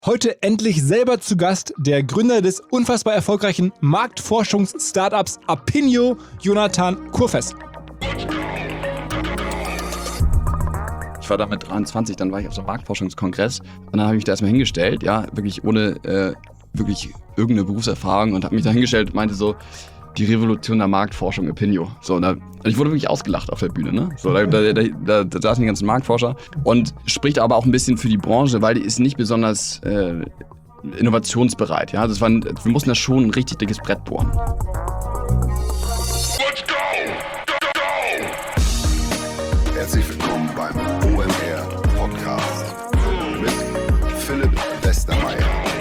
Heute endlich selber zu Gast der Gründer des unfassbar erfolgreichen Marktforschungs-Startups Apinio, Jonathan Kurfess. Ich war da mit 23, dann war ich auf so einem Marktforschungskongress und dann habe ich mich da erstmal hingestellt, ja, wirklich ohne wirklich irgendeine Berufserfahrung und habe mich da hingestellt und meinte so, die Revolution der Marktforschung Apinio. So, ich wurde wirklich ausgelacht auf der Bühne, ne? So, da saßen die ganzen Marktforscher und spricht aber auch ein bisschen für die Branche, weil die ist nicht besonders innovationsbereit, ja. Wir mussten da schon ein richtig dickes Brett bohren. Let's go! Herzlich willkommen beim OMR Podcast mit Philipp Westermeier.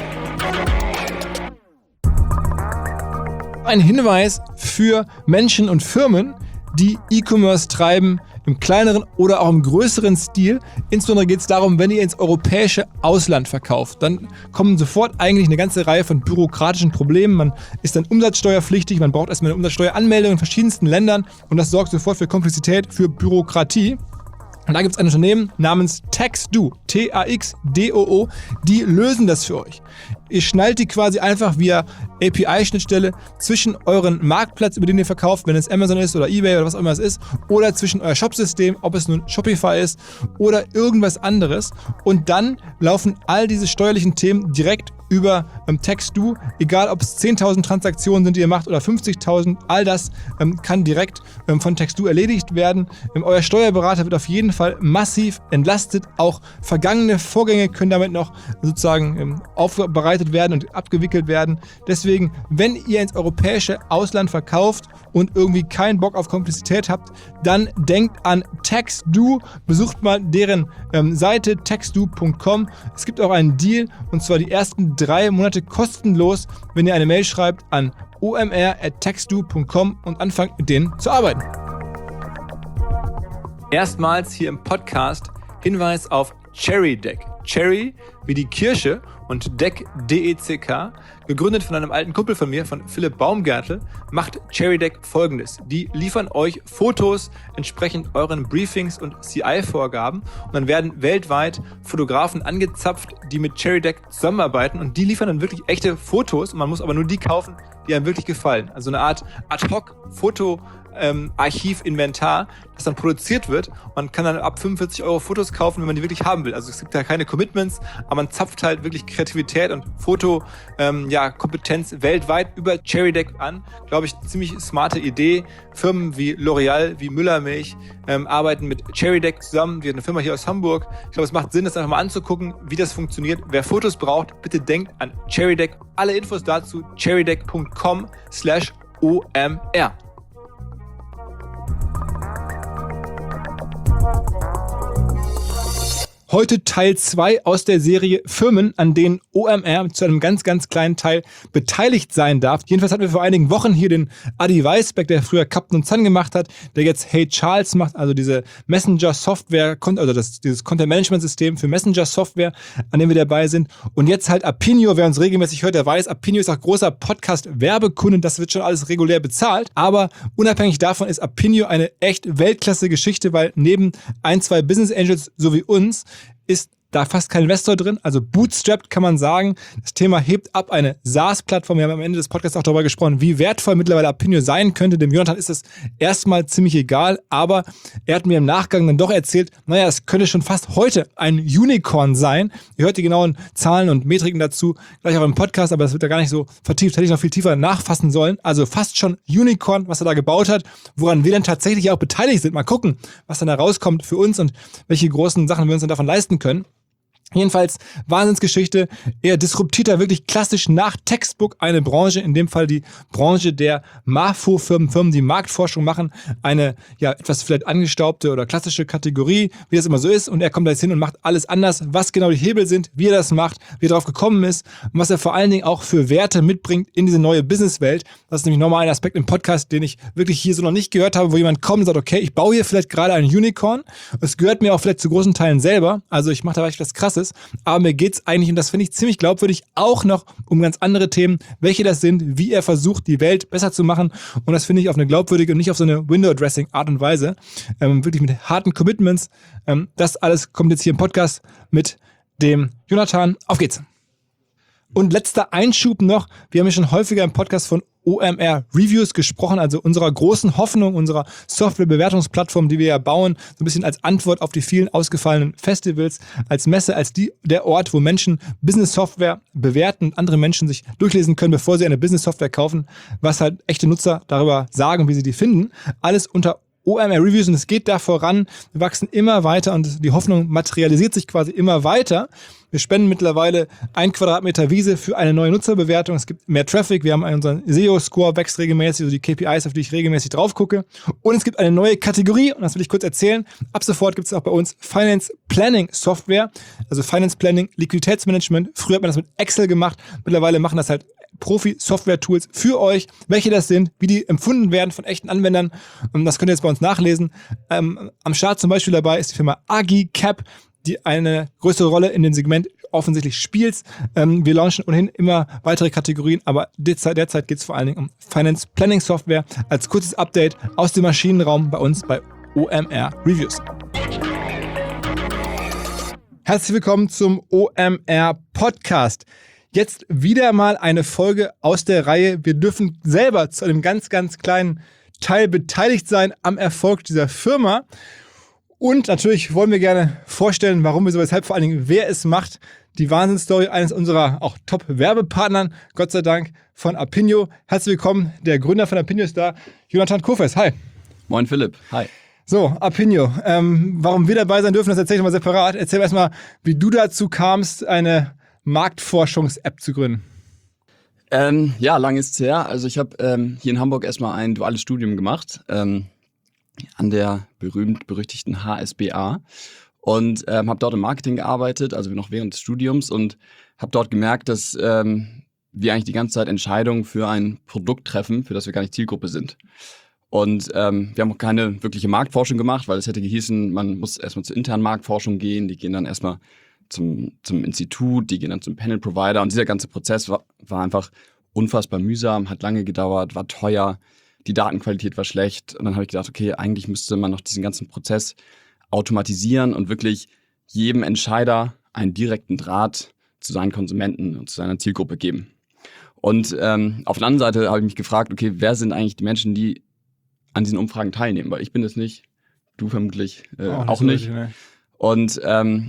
Ein Hinweis für Menschen und Firmen, die E-Commerce treiben, im kleineren oder auch im größeren Stil. Insbesondere geht es darum, wenn ihr ins europäische Ausland verkauft, dann kommen sofort eigentlich eine ganze Reihe von bürokratischen Problemen. Man ist dann umsatzsteuerpflichtig, man braucht erstmal eine Umsatzsteueranmeldung in verschiedensten Ländern und das sorgt sofort für Komplexität, für Bürokratie. Und da gibt es ein Unternehmen namens TaxDo, T-A-X-D-O-O, die lösen das für euch. Ihr schnallt die quasi einfach via API-Schnittstelle zwischen euren Marktplatz, über den ihr verkauft, wenn es Amazon ist oder eBay oder was auch immer es ist, oder zwischen euer Shopsystem, ob es nun Shopify ist oder irgendwas anderes. Und dann laufen all diese steuerlichen Themen direkt über TaxDo, egal ob es 10.000 Transaktionen sind, die ihr macht oder 50.000, all das kann direkt von TaxDo erledigt werden. Euer Steuerberater wird auf jeden Fall massiv entlastet. Auch vergangene Vorgänge können damit noch sozusagen aufbereitet werden und abgewickelt werden. Deswegen, wenn ihr ins europäische Ausland verkauft und irgendwie keinen Bock auf Komplexität habt, dann denkt an TaxDo, besucht mal deren Seite taxdo.com. Es gibt auch einen Deal und zwar die ersten 3 Monate kostenlos, wenn ihr eine Mail schreibt an omr@taxdo.com und anfangt mit denen zu arbeiten. Erstmals hier im Podcast Hinweis auf CherryDeck. Cherry wie die Kirsche und Deck D-E-C-K, gegründet von einem alten Kumpel von mir, von Philipp Baumgärtel, macht CherryDeck Folgendes. Die liefern euch Fotos entsprechend euren Briefings und CI-Vorgaben und dann werden weltweit Fotografen angezapft, die mit CherryDeck zusammenarbeiten und die liefern dann wirklich echte Fotos und man muss aber nur die kaufen, die einem wirklich gefallen. Also eine Art Ad-Hoc-Foto Archiv-Inventar, das dann produziert wird. Man kann dann ab 45 € Fotos kaufen, wenn man die wirklich haben will. Also es gibt da keine Commitments, aber man zapft halt wirklich Kreativität und Fotokompetenz weltweit über CherryDeck an. Glaube ich, ziemlich smarte Idee. Firmen wie L'Oreal, wie Müllermilch arbeiten mit CherryDeck zusammen. Wir haben eine Firma hier aus Hamburg. Ich glaube, es macht Sinn, das einfach mal anzugucken, wie das funktioniert. Wer Fotos braucht, bitte denkt an CherryDeck. Alle Infos dazu cherrydeck.com/OMR. Heute Teil 2 aus der Serie Firmen, an denen OMR zu einem ganz, ganz kleinen Teil beteiligt sein darf. Jedenfalls hatten wir vor einigen Wochen hier den Adi Weisberg, der früher Captain Sun gemacht hat, der jetzt Hey Charles macht, also diese Messenger-Software, also dieses Content-Management-System für Messenger-Software, an dem wir dabei sind. Und jetzt halt Apinio, wer uns regelmäßig hört, der weiß, Apinio ist auch großer Podcast-Werbekunde, das wird schon alles regulär bezahlt. Aber unabhängig davon ist Apinio eine echt Weltklasse-Geschichte, weil neben 1, 2 Business Angels so wie uns ist da fast kein Investor drin, also bootstrapped kann man sagen. Das Thema hebt ab, eine SaaS-Plattform. Wir haben am Ende des Podcasts auch darüber gesprochen, wie wertvoll mittlerweile Apinio sein könnte. Dem Jonathan ist es erstmal ziemlich egal, aber er hat mir im Nachgang dann doch erzählt, naja, es könnte schon fast heute ein Unicorn sein. Ihr hört die genauen Zahlen und Metriken dazu gleich auch im Podcast, aber das wird da gar nicht so vertieft. Hätte ich noch viel tiefer nachfassen sollen. Also fast schon Unicorn, was er da gebaut hat, woran wir dann tatsächlich auch beteiligt sind. Mal gucken, was dann da rauskommt für uns und welche großen Sachen wir uns dann davon leisten können. Jedenfalls Wahnsinnsgeschichte. Er disruptiert da wirklich klassisch nach Textbook eine Branche, in dem Fall die Branche der MAFO-Firmen, die Marktforschung machen. Eine etwas vielleicht angestaubte oder klassische Kategorie, wie das immer so ist. Und er kommt da jetzt hin und macht alles anders, was genau die Hebel sind, wie er das macht, wie er darauf gekommen ist und was er vor allen Dingen auch für Werte mitbringt in diese neue Businesswelt. Das ist nämlich nochmal ein Aspekt im Podcast, den ich wirklich hier so noch nicht gehört habe, wo jemand kommt und sagt, okay, ich baue hier vielleicht gerade ein Unicorn. Es gehört mir auch vielleicht zu großen Teilen selber. Also ich mache da vielleicht was Krasses. Aber mir geht es eigentlich, und das finde ich ziemlich glaubwürdig, auch noch um ganz andere Themen, welche das sind, wie er versucht, die Welt besser zu machen. Und das finde ich auf eine glaubwürdige und nicht auf so eine Window-Dressing-Art und Weise. Wirklich mit harten Commitments. Das alles kommt jetzt hier im Podcast mit dem Jonathan. Auf geht's! Und letzter Einschub noch, wir haben ja schon häufiger im Podcast von OMR Reviews gesprochen, also unserer großen Hoffnung, unserer Softwarebewertungsplattform, die wir ja bauen, so ein bisschen als Antwort auf die vielen ausgefallenen Festivals, als Messe, als der Ort, wo Menschen Business-Software bewerten und andere Menschen sich durchlesen können, bevor sie eine Business-Software kaufen, was halt echte Nutzer darüber sagen, wie sie die finden. Alles unter OMR Reviews und es geht da voran. Wir wachsen immer weiter und die Hoffnung materialisiert sich quasi immer weiter. Wir spenden mittlerweile 1 Quadratmeter Wiese für eine neue Nutzerbewertung. Es gibt mehr Traffic. Wir haben unseren SEO-Score wächst regelmäßig, also die KPIs, auf die ich regelmäßig drauf gucke. Und es gibt eine neue Kategorie und das will ich kurz erzählen. Ab sofort gibt es auch bei uns Finance Planning Software, also Finance Planning, Liquiditätsmanagement. Früher hat man das mit Excel gemacht. Mittlerweile machen das halt Profi-Software-Tools für euch, welche das sind, wie die empfunden werden von echten Anwendern. Und das könnt ihr jetzt bei uns nachlesen. Am Start zum Beispiel dabei ist die Firma AgiCap, die eine größere Rolle in dem Segment offensichtlich spielt. Wir launchen ohnehin immer weitere Kategorien, aber derzeit geht es vor allen Dingen um Finance Planning Software als kurzes Update aus dem Maschinenraum bei uns bei OMR Reviews. Herzlich willkommen zum OMR Podcast. Jetzt wieder mal eine Folge aus der Reihe. Wir dürfen selber zu einem ganz, ganz kleinen Teil beteiligt sein am Erfolg dieser Firma. Und natürlich wollen wir gerne vorstellen, warum wir so, weshalb, vor allen Dingen, wer es macht. Die Wahnsinnsstory eines unserer auch Top-Werbepartnern, Gott sei Dank, von Apinio. Herzlich willkommen, der Gründer von Apinio ist da, Jonathan Kofes. Hi. Moin Philipp, hi. So, Apinio. Warum wir dabei sein dürfen, das erzähle ich mal separat. Erzähl erstmal, wie du dazu kamst, eine Marktforschungs-App zu gründen. Ja, lang ist's her. Also ich habe hier in Hamburg erstmal ein duales Studium gemacht an der berühmt-berüchtigten HSBA und habe dort im Marketing gearbeitet, also noch während des Studiums, und habe dort gemerkt, dass wir eigentlich die ganze Zeit Entscheidungen für ein Produkt treffen, für das wir gar nicht Zielgruppe sind. Und wir haben auch keine wirkliche Marktforschung gemacht, weil es hätte gehießen, man muss erstmal zur internen Marktforschung gehen, die gehen dann erstmal zum Institut, die gehen dann zum Panel-Provider, und dieser ganze Prozess war einfach unfassbar mühsam, hat lange gedauert, war teuer, die Datenqualität war schlecht, und dann habe ich gedacht, okay, eigentlich müsste man noch diesen ganzen Prozess automatisieren und wirklich jedem Entscheider einen direkten Draht zu seinen Konsumenten und zu seiner Zielgruppe geben. Und auf der anderen Seite habe ich mich gefragt, okay, wer sind eigentlich die Menschen, die an diesen Umfragen teilnehmen? Weil ich bin es nicht, du vermutlich auch nicht. Ne? Und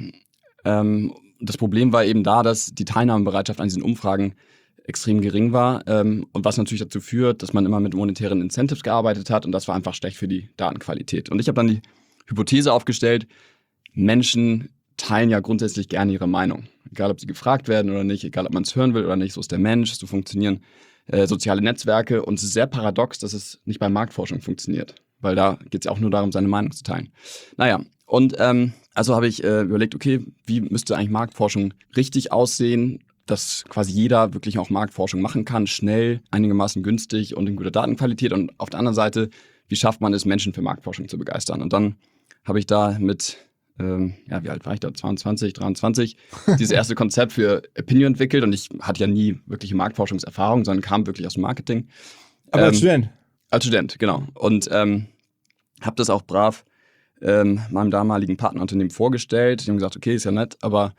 das Problem war eben da, dass die Teilnahmebereitschaft an diesen Umfragen extrem gering war, und was natürlich dazu führt, dass man immer mit monetären Incentives gearbeitet hat, und das war einfach schlecht für die Datenqualität. Und ich habe dann die Hypothese aufgestellt, Menschen teilen ja grundsätzlich gerne ihre Meinung. Egal, ob sie gefragt werden oder nicht, egal, ob man es hören will oder nicht, so ist der Mensch, so funktionieren soziale Netzwerke, und es ist sehr paradox, dass es nicht bei Marktforschung funktioniert, weil da geht es ja auch nur darum, seine Meinung zu teilen. Naja, und also habe ich überlegt, okay, wie müsste eigentlich Marktforschung richtig aussehen, dass quasi jeder wirklich auch Marktforschung machen kann, schnell, einigermaßen günstig und in guter Datenqualität, und auf der anderen Seite, wie schafft man es, Menschen für Marktforschung zu begeistern? Und dann habe ich da mit, wie alt war ich da, 22, 23, dieses erste Konzept für Apinio entwickelt, und ich hatte ja nie wirkliche Marktforschungserfahrung, sondern kam wirklich aus dem Marketing. Aber als Student? Als Student, genau. Und habe das auch brav meinem damaligen Partnerunternehmen vorgestellt. Die haben gesagt, okay, ist ja nett, aber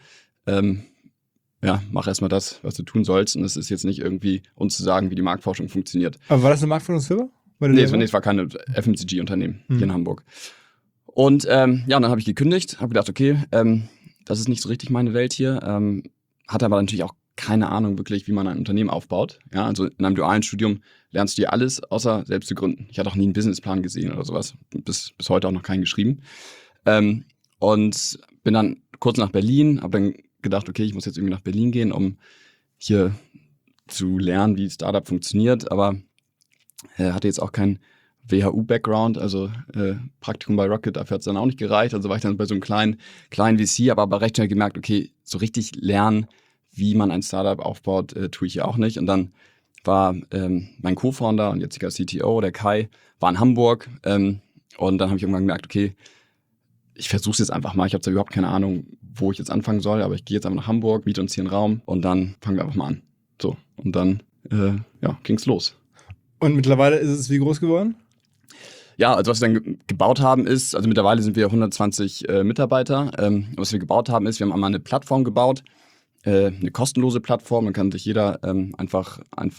mach erstmal das, was du tun sollst. Und es ist jetzt nicht irgendwie uns zu sagen, wie die Marktforschung funktioniert. Aber war das eine Marktforschungsfirma? Nee, es war keine FMCG-Unternehmen hier in Hamburg. Und dann habe ich gekündigt, habe gedacht, okay, das ist nicht so richtig meine Welt hier. Hatte aber natürlich auch keine Ahnung wirklich, wie man ein Unternehmen aufbaut. Ja, also in einem dualen Studium lernst du ja alles, außer selbst zu gründen. Ich hatte auch nie einen Businessplan gesehen oder sowas. Bis heute auch noch keinen geschrieben. Und bin dann kurz nach Berlin, habe dann gedacht, okay, ich muss jetzt irgendwie nach Berlin gehen, um hier zu lernen, wie Startup funktioniert. Aber hatte jetzt auch keinen WHU-Background, also Praktikum bei Rocket, dafür hat es dann auch nicht gereicht. Also war ich dann bei so einem kleinen VC, aber recht schnell gemerkt, okay, so richtig lernen, wie man ein Startup aufbaut, tue ich ja auch nicht. Und dann war mein Co-Founder und jetziger CTO, der Kai, war in Hamburg. Und dann habe ich irgendwann gemerkt, okay, ich versuche es jetzt einfach mal. Ich habe zwar überhaupt keine Ahnung, wo ich jetzt anfangen soll, aber ich gehe jetzt einfach nach Hamburg, miete uns hier einen Raum und dann fangen wir einfach mal an. So, und dann ging's los. Und mittlerweile ist es wie groß geworden? Ja, also was wir dann gebaut haben ist, also mittlerweile sind wir 120 Mitarbeiter. Was wir gebaut haben ist, wir haben einmal eine Plattform gebaut, eine kostenlose Plattform, da kann sich jeder einfach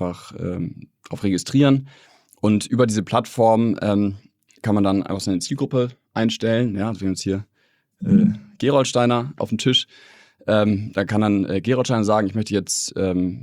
drauf registrieren. Und über diese Plattform kann man dann einfach seine Zielgruppe einstellen. Ja, also wir haben jetzt hier Gerolsteiner auf dem Tisch. Da kann dann Gerolsteiner sagen, ich möchte jetzt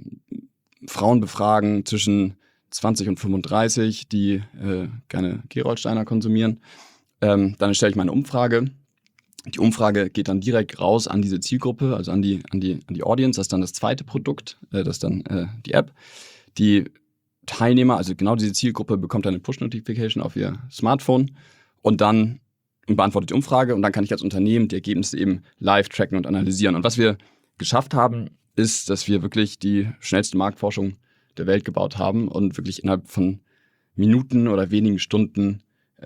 Frauen befragen zwischen 20 und 35, die gerne Gerolsteiner konsumieren. Dann erstelle ich meine Umfrage. Die Umfrage geht dann direkt raus an diese Zielgruppe, also an die Audience. Das ist dann das zweite Produkt, das ist dann die App. Die Teilnehmer, also genau diese Zielgruppe, bekommt dann eine Push-Notification auf ihr Smartphone und dann beantwortet die Umfrage und dann kann ich als Unternehmen die Ergebnisse eben live tracken und analysieren. Und was wir geschafft haben, ist, dass wir wirklich die schnellste Marktforschung der Welt gebaut haben und wirklich innerhalb von Minuten oder wenigen Stunden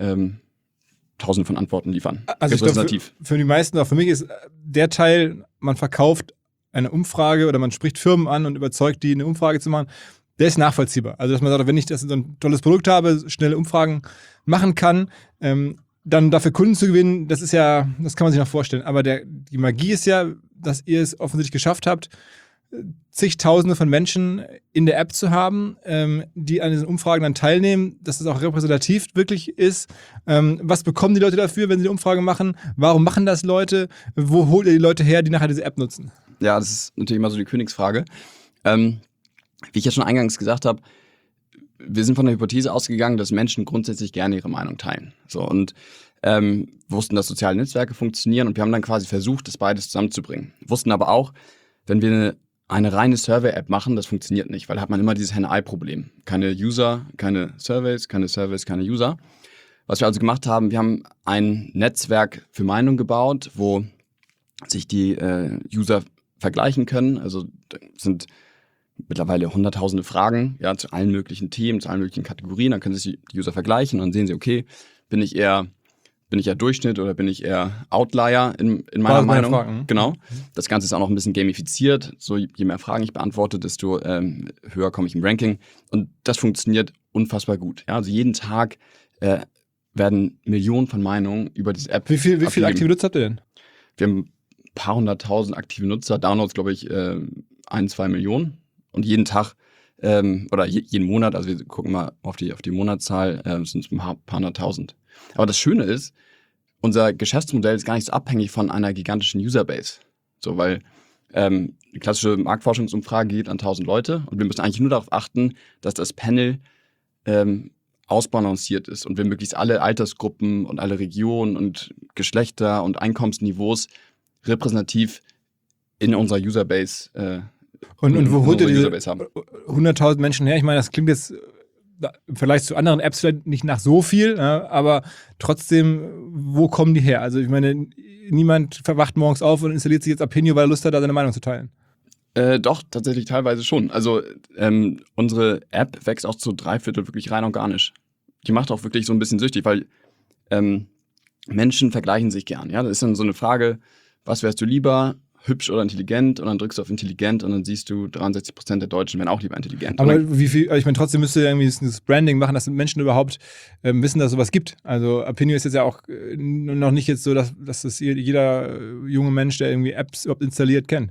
Tausende von Antworten liefern. Also repräsentativ. Ich glaube, für die meisten, auch für mich ist der Teil, man verkauft eine Umfrage oder man spricht Firmen an und überzeugt die, eine Umfrage zu machen, der ist nachvollziehbar. Also dass man sagt, wenn ich so ein tolles Produkt habe, schnelle Umfragen machen kann, dann dafür Kunden zu gewinnen, das kann man sich noch vorstellen. Aber die Magie ist ja, dass ihr es offensichtlich geschafft habt, zigtausende von Menschen in der App zu haben, die an diesen Umfragen dann teilnehmen, dass es auch repräsentativ wirklich ist. Was bekommen die Leute dafür, wenn sie die Umfrage machen? Warum machen das Leute? Wo holt ihr die Leute her, die nachher diese App nutzen? Ja, das ist natürlich immer so die Königsfrage. Wie ich ja schon eingangs gesagt habe, wir sind von der Hypothese ausgegangen, dass Menschen grundsätzlich gerne ihre Meinung teilen. So, und wussten, dass soziale Netzwerke funktionieren und wir haben dann quasi versucht, das beides zusammenzubringen. Wussten aber auch, wenn wir eine reine Survey-App machen, das funktioniert nicht, weil da hat man immer dieses Henne-Ei-Problem. Keine User, keine Surveys, keine User. Was wir also gemacht haben, wir haben ein Netzwerk für Meinung gebaut, wo sich die User vergleichen können. Also da sind mittlerweile hunderttausende Fragen, ja, zu allen möglichen Themen, zu allen möglichen Kategorien. Dann können sich die User vergleichen und dann sehen sie, okay, bin ich eher Durchschnitt oder bin ich eher Outlier in meiner Meinung? Fragen. Genau. Das Ganze ist auch noch ein bisschen gamifiziert. So, je mehr Fragen ich beantworte, desto höher komme ich im Ranking. Und das funktioniert unfassbar gut. Ja, also jeden Tag werden Millionen von Meinungen über diese App. Wie viel aktive Nutzer habt ihr denn? Wir haben ein paar hunderttausend aktive Nutzer, Downloads, glaube ich, 1-2 Millionen. Und jeden Tag oder jeden Monat, also wir gucken mal auf die Monatszahl, sind es ein paar hunderttausend. Aber das Schöne ist, unser Geschäftsmodell ist gar nicht so abhängig von einer gigantischen Userbase. So, weil die klassische Marktforschungsumfrage geht an 1000 Leute und wir müssen eigentlich nur darauf achten, dass das Panel ausbalanciert ist und wir möglichst alle Altersgruppen und alle Regionen und Geschlechter und Einkommensniveaus repräsentativ in unserer Userbase und wo holt ihr diese 100.000 Menschen her? Ich meine, das klingt jetzt im Vergleich zu anderen Apps vielleicht nicht nach so viel, ja, aber trotzdem, wo kommen die her? Also ich meine, niemand verwacht morgens auf und installiert sich jetzt Apinio, weil er Lust hat, da seine Meinung zu teilen. Doch, tatsächlich teilweise schon. Also unsere App wächst auch zu 3/4 wirklich rein organisch. Die macht auch wirklich so ein bisschen süchtig, weil Menschen vergleichen sich gern. Ja? Das ist dann so eine Frage, was wärst du lieber, hübsch oder intelligent? Und dann drückst du auf intelligent und dann siehst du, 63% der Deutschen wären auch lieber intelligent. Aber wie viel, ich meine, trotzdem müsst ihr irgendwie das Branding machen, dass Menschen überhaupt wissen, dass es sowas gibt. Also Apinio ist jetzt ja auch noch nicht jetzt so, dass das jeder junge Mensch, der irgendwie Apps überhaupt installiert, kennt.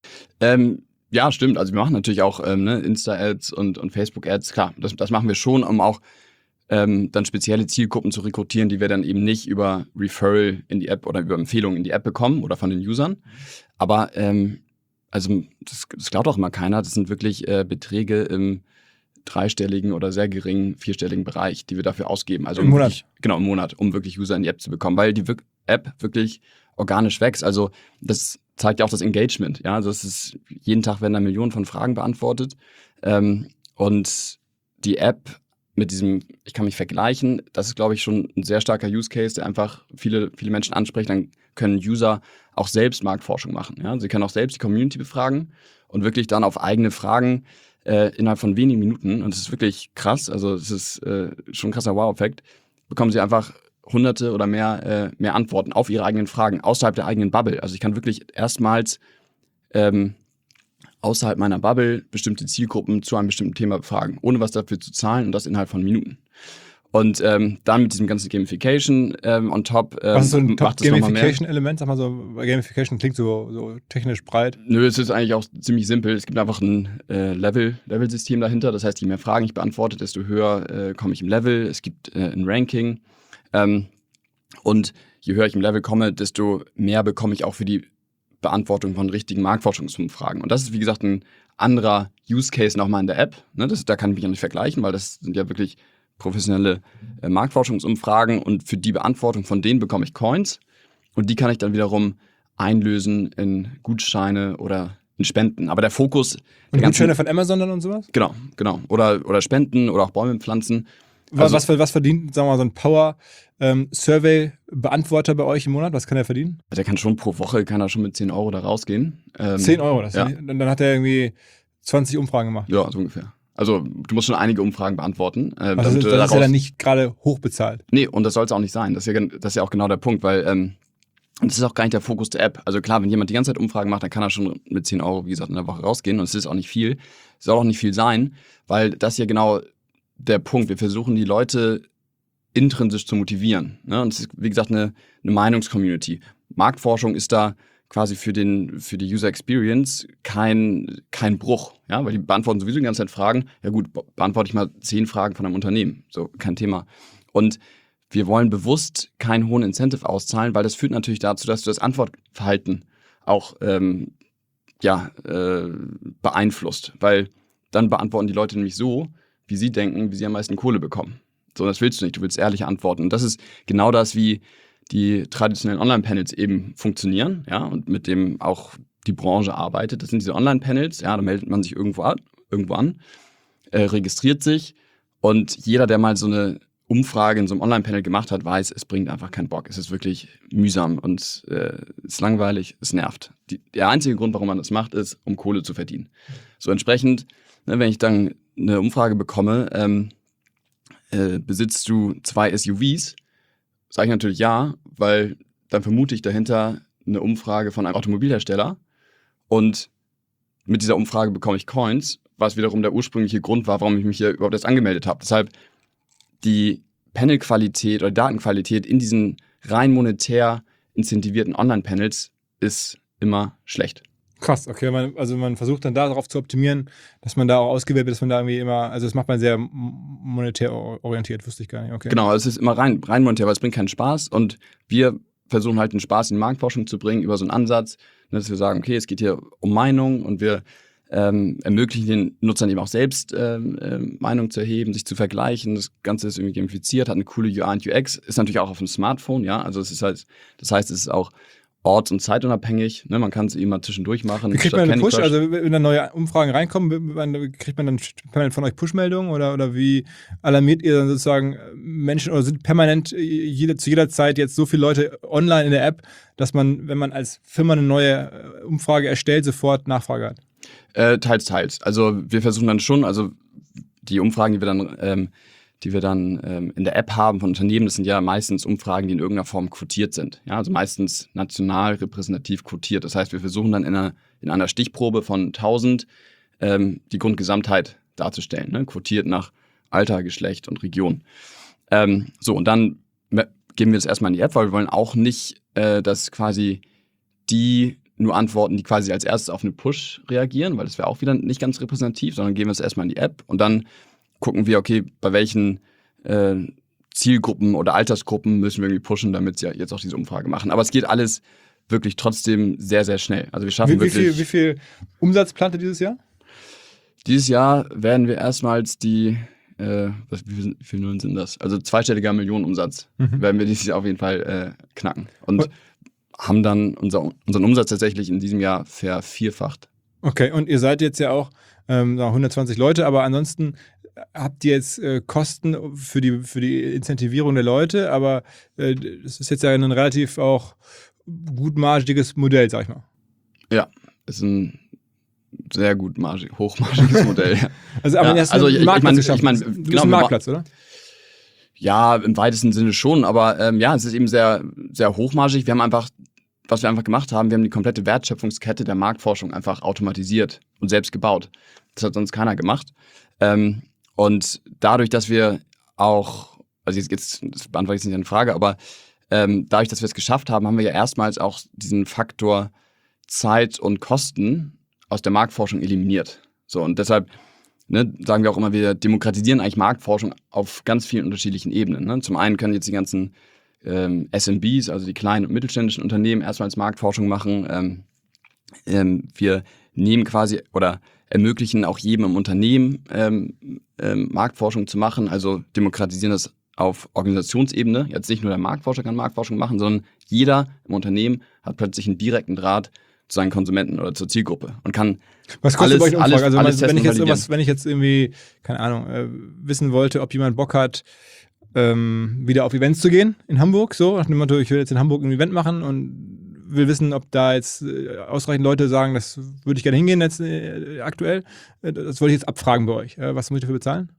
Ja, stimmt. Also wir machen natürlich auch Insta-Ads und Facebook-Ads. Klar, das machen wir schon, um auch dann spezielle Zielgruppen zu rekrutieren, die wir dann eben nicht über Referral in die App oder über Empfehlungen in die App bekommen oder von den Usern. Aber also das glaubt auch immer keiner. Das sind wirklich Beträge im dreistelligen oder sehr geringen vierstelligen Bereich, die wir dafür ausgeben. Also im Monat? Wirklich, genau, im Monat, um wirklich User in die App zu bekommen, weil die App wirklich organisch wächst. Also das zeigt ja auch das Engagement. Ja, also es ist, jeden Tag werden da Millionen von Fragen beantwortet. Und die App mit diesem, ich kann mich vergleichen, das ist, glaube ich, schon ein sehr starker Use Case, der einfach viele Menschen anspricht. Dann können User auch selbst Marktforschung machen. Ja? Sie können auch selbst die Community befragen und wirklich dann auf eigene Fragen innerhalb von wenigen Minuten, und das ist wirklich krass, also es ist schon ein krasser Wow-Effekt, bekommen sie einfach hunderte oder mehr Antworten auf ihre eigenen Fragen, außerhalb der eigenen Bubble. Also ich kann wirklich erstmals außerhalb meiner Bubble bestimmte Zielgruppen zu einem bestimmten Thema befragen, ohne was dafür zu zahlen, und das innerhalb von Minuten. Und dann mit diesem ganzen Gamification on top. Was ist so ein macht es noch mal mehr. Gamification-Element? Sag mal so, Gamification klingt so technisch breit. Nö, es ist eigentlich auch ziemlich simpel. Es gibt einfach ein Level-System dahinter. Das heißt, je mehr Fragen ich beantworte, desto höher komme ich im Level. Es gibt ein Ranking. Und je höher ich im Level komme, desto mehr bekomme ich auch für die Beantwortung von richtigen Marktforschungsumfragen. Und das ist, wie gesagt, ein anderer Use Case nochmal in der App. Ne, da kann ich mich ja nicht vergleichen, weil das sind ja wirklich professionelle Marktforschungsumfragen und für die Beantwortung von denen bekomme ich Coins und die kann ich dann wiederum einlösen in Gutscheine oder in Spenden. Aber der Fokus... Und Gutscheine von Amazon dann und sowas? Genau. Oder Spenden oder auch Bäume pflanzen. Also, was verdient, sagen wir mal, so ein Power-Survey-Beantworter bei euch im Monat? Was kann er verdienen? Der kann schon pro Woche, schon mit 10 Euro da rausgehen. 10 Euro? Das ja. Dann hat er irgendwie 20 Umfragen gemacht. Ja, so ungefähr. Also du musst schon einige Umfragen beantworten. Das ist ja dann nicht gerade hochbezahlt. Nee, und das soll es auch nicht sein. Das ist ja auch genau der Punkt, weil das ist auch gar nicht der Fokus der App. Also klar, wenn jemand die ganze Zeit Umfragen macht, dann kann er schon mit 10 Euro, wie gesagt, in der Woche rausgehen und es ist auch nicht viel. Es soll auch nicht viel sein, weil das hier genau der Punkt. Wir versuchen die Leute intrinsisch zu motivieren. Ne? Und es ist, wie gesagt, eine Meinungscommunity. Marktforschung ist da quasi für die User Experience kein Bruch, ja, weil die beantworten sowieso die ganze Zeit Fragen. Ja gut, beantworte ich mal 10 Fragen von einem Unternehmen, so kein Thema. Und wir wollen bewusst keinen hohen Incentive auszahlen, weil das führt natürlich dazu, dass du das Antwortverhalten auch beeinflusst, weil dann beantworten die Leute nämlich so, wie sie denken, wie sie am meisten Kohle bekommen. So, das willst du nicht, du willst ehrlich antworten. Und das ist genau das, wie die traditionellen Online-Panels eben funktionieren, ja, und mit dem auch die Branche arbeitet. Das sind diese Online-Panels, ja, da meldet man sich irgendwo an, registriert sich und jeder, der mal so eine Umfrage in so einem Online-Panel gemacht hat, weiß, es bringt einfach keinen Bock. Es ist wirklich mühsam und es ist langweilig, es nervt. Der einzige Grund, warum man das macht, ist, um Kohle zu verdienen. So entsprechend, ne, wenn ich dann eine Umfrage bekomme, besitzt du 2 SUVs? Sage ich natürlich ja, weil dann vermute ich dahinter eine Umfrage von einem Automobilhersteller und mit dieser Umfrage bekomme ich Coins, was wiederum der ursprüngliche Grund war, warum ich mich hier überhaupt erst angemeldet habe. Deshalb die Panelqualität oder Datenqualität in diesen rein monetär incentivierten Online-Panels ist immer schlecht. Krass, okay. Man versucht dann darauf zu optimieren, dass man da auch ausgewählt wird, dass man da irgendwie immer, also das macht man sehr monetär orientiert, wusste ich gar nicht. Okay. Genau, es ist immer rein monetär, weil es bringt keinen Spaß und wir versuchen halt den Spaß in die Marktforschung zu bringen über so einen Ansatz, dass wir sagen, okay, es geht hier um Meinung und wir ermöglichen den Nutzern eben auch selbst Meinung zu erheben, sich zu vergleichen. Das Ganze ist irgendwie gamifiziert, hat eine coole UI und UX, ist natürlich auch auf dem Smartphone, ja, also es ist halt, das heißt, es ist auch orts- und zeitunabhängig, ne? Man kann es eben mal zwischendurch machen. Wie kriegt man einen Push? Also wenn da neue Umfragen reinkommen, kriegt man dann permanent von euch Push-Meldungen oder wie alarmiert ihr dann sozusagen Menschen oder sind permanent zu jeder Zeit jetzt so viele Leute online in der App, dass man, wenn man als Firma eine neue Umfrage erstellt, sofort Nachfrage hat? Teils. Also wir versuchen dann schon, also die Umfragen, die wir dann in der App haben von Unternehmen, das sind ja meistens Umfragen, die in irgendeiner Form quotiert sind. Ja, also meistens national repräsentativ quotiert. Das heißt, wir versuchen dann in einer Stichprobe von 1000 die Grundgesamtheit darzustellen, ne? Quotiert nach Alter, Geschlecht und Region. Und dann geben wir das erstmal in die App, weil wir wollen auch nicht, dass quasi die nur antworten, die quasi als erstes auf eine Push reagieren, weil das wäre auch wieder nicht ganz repräsentativ, sondern geben wir es erstmal in die App und dann gucken wir, okay, bei welchen Zielgruppen oder Altersgruppen müssen wir irgendwie pushen, damit sie jetzt auch diese Umfrage machen. Aber es geht alles wirklich trotzdem sehr, sehr schnell. Also wir schaffen wirklich... Wie viel Umsatz plant ihr dieses Jahr? Dieses Jahr werden wir erstmals wie viele Nullen sind das? Also zweistelliger Millionenumsatz werden wir dieses Jahr auf jeden Fall knacken. Und haben dann unseren Umsatz tatsächlich in diesem Jahr vervierfacht. Okay, und ihr seid jetzt ja auch 120 Leute, aber ansonsten habt ihr jetzt Kosten für die Incentivierung der Leute, aber das ist jetzt ja ein relativ auch gutmargiges Modell, sag ich mal. Ja, ist ein sehr hochmargiges Modell. Ja. Also, aber ja, also ich meine, du bist ein Marktplatz, oder? Ja, im weitesten Sinne schon, aber es ist eben sehr, sehr hochmargig. Was wir einfach gemacht haben, wir haben die komplette Wertschöpfungskette der Marktforschung einfach automatisiert und selbst gebaut. Das hat sonst keiner gemacht. Und dadurch, dass wir auch also jetzt das beantworte ich jetzt nicht eine Frage, aber dadurch, dass wir es geschafft haben, haben wir ja erstmals auch diesen Faktor Zeit und Kosten aus der Marktforschung eliminiert. So, und deshalb sagen wir auch immer, wir demokratisieren eigentlich Marktforschung auf ganz vielen unterschiedlichen Ebenen. Ne? Zum einen können jetzt die ganzen SMBs, also die kleinen und mittelständischen Unternehmen, erstmals Marktforschung machen. Wir nehmen quasi oder ermöglichen auch jedem im Unternehmen Marktforschung zu machen, also demokratisieren das auf Organisationsebene. Jetzt nicht nur der Marktforscher kann Marktforschung machen, sondern jeder im Unternehmen hat plötzlich einen direkten Draht zu seinen Konsumenten oder zur Zielgruppe und kann was kostet alles, euch eine Umfrage? Also alles wenn testen ich jetzt irgendwie, keine Ahnung, wissen wollte, ob jemand Bock hat, wieder auf Events zu gehen in Hamburg, so, nach dem Motto, ich will jetzt in Hamburg ein Event machen und will wissen, ob da jetzt ausreichend Leute sagen, das würde ich gerne hingehen jetzt aktuell. Das wollte ich jetzt abfragen bei euch. Was muss ich dafür bezahlen?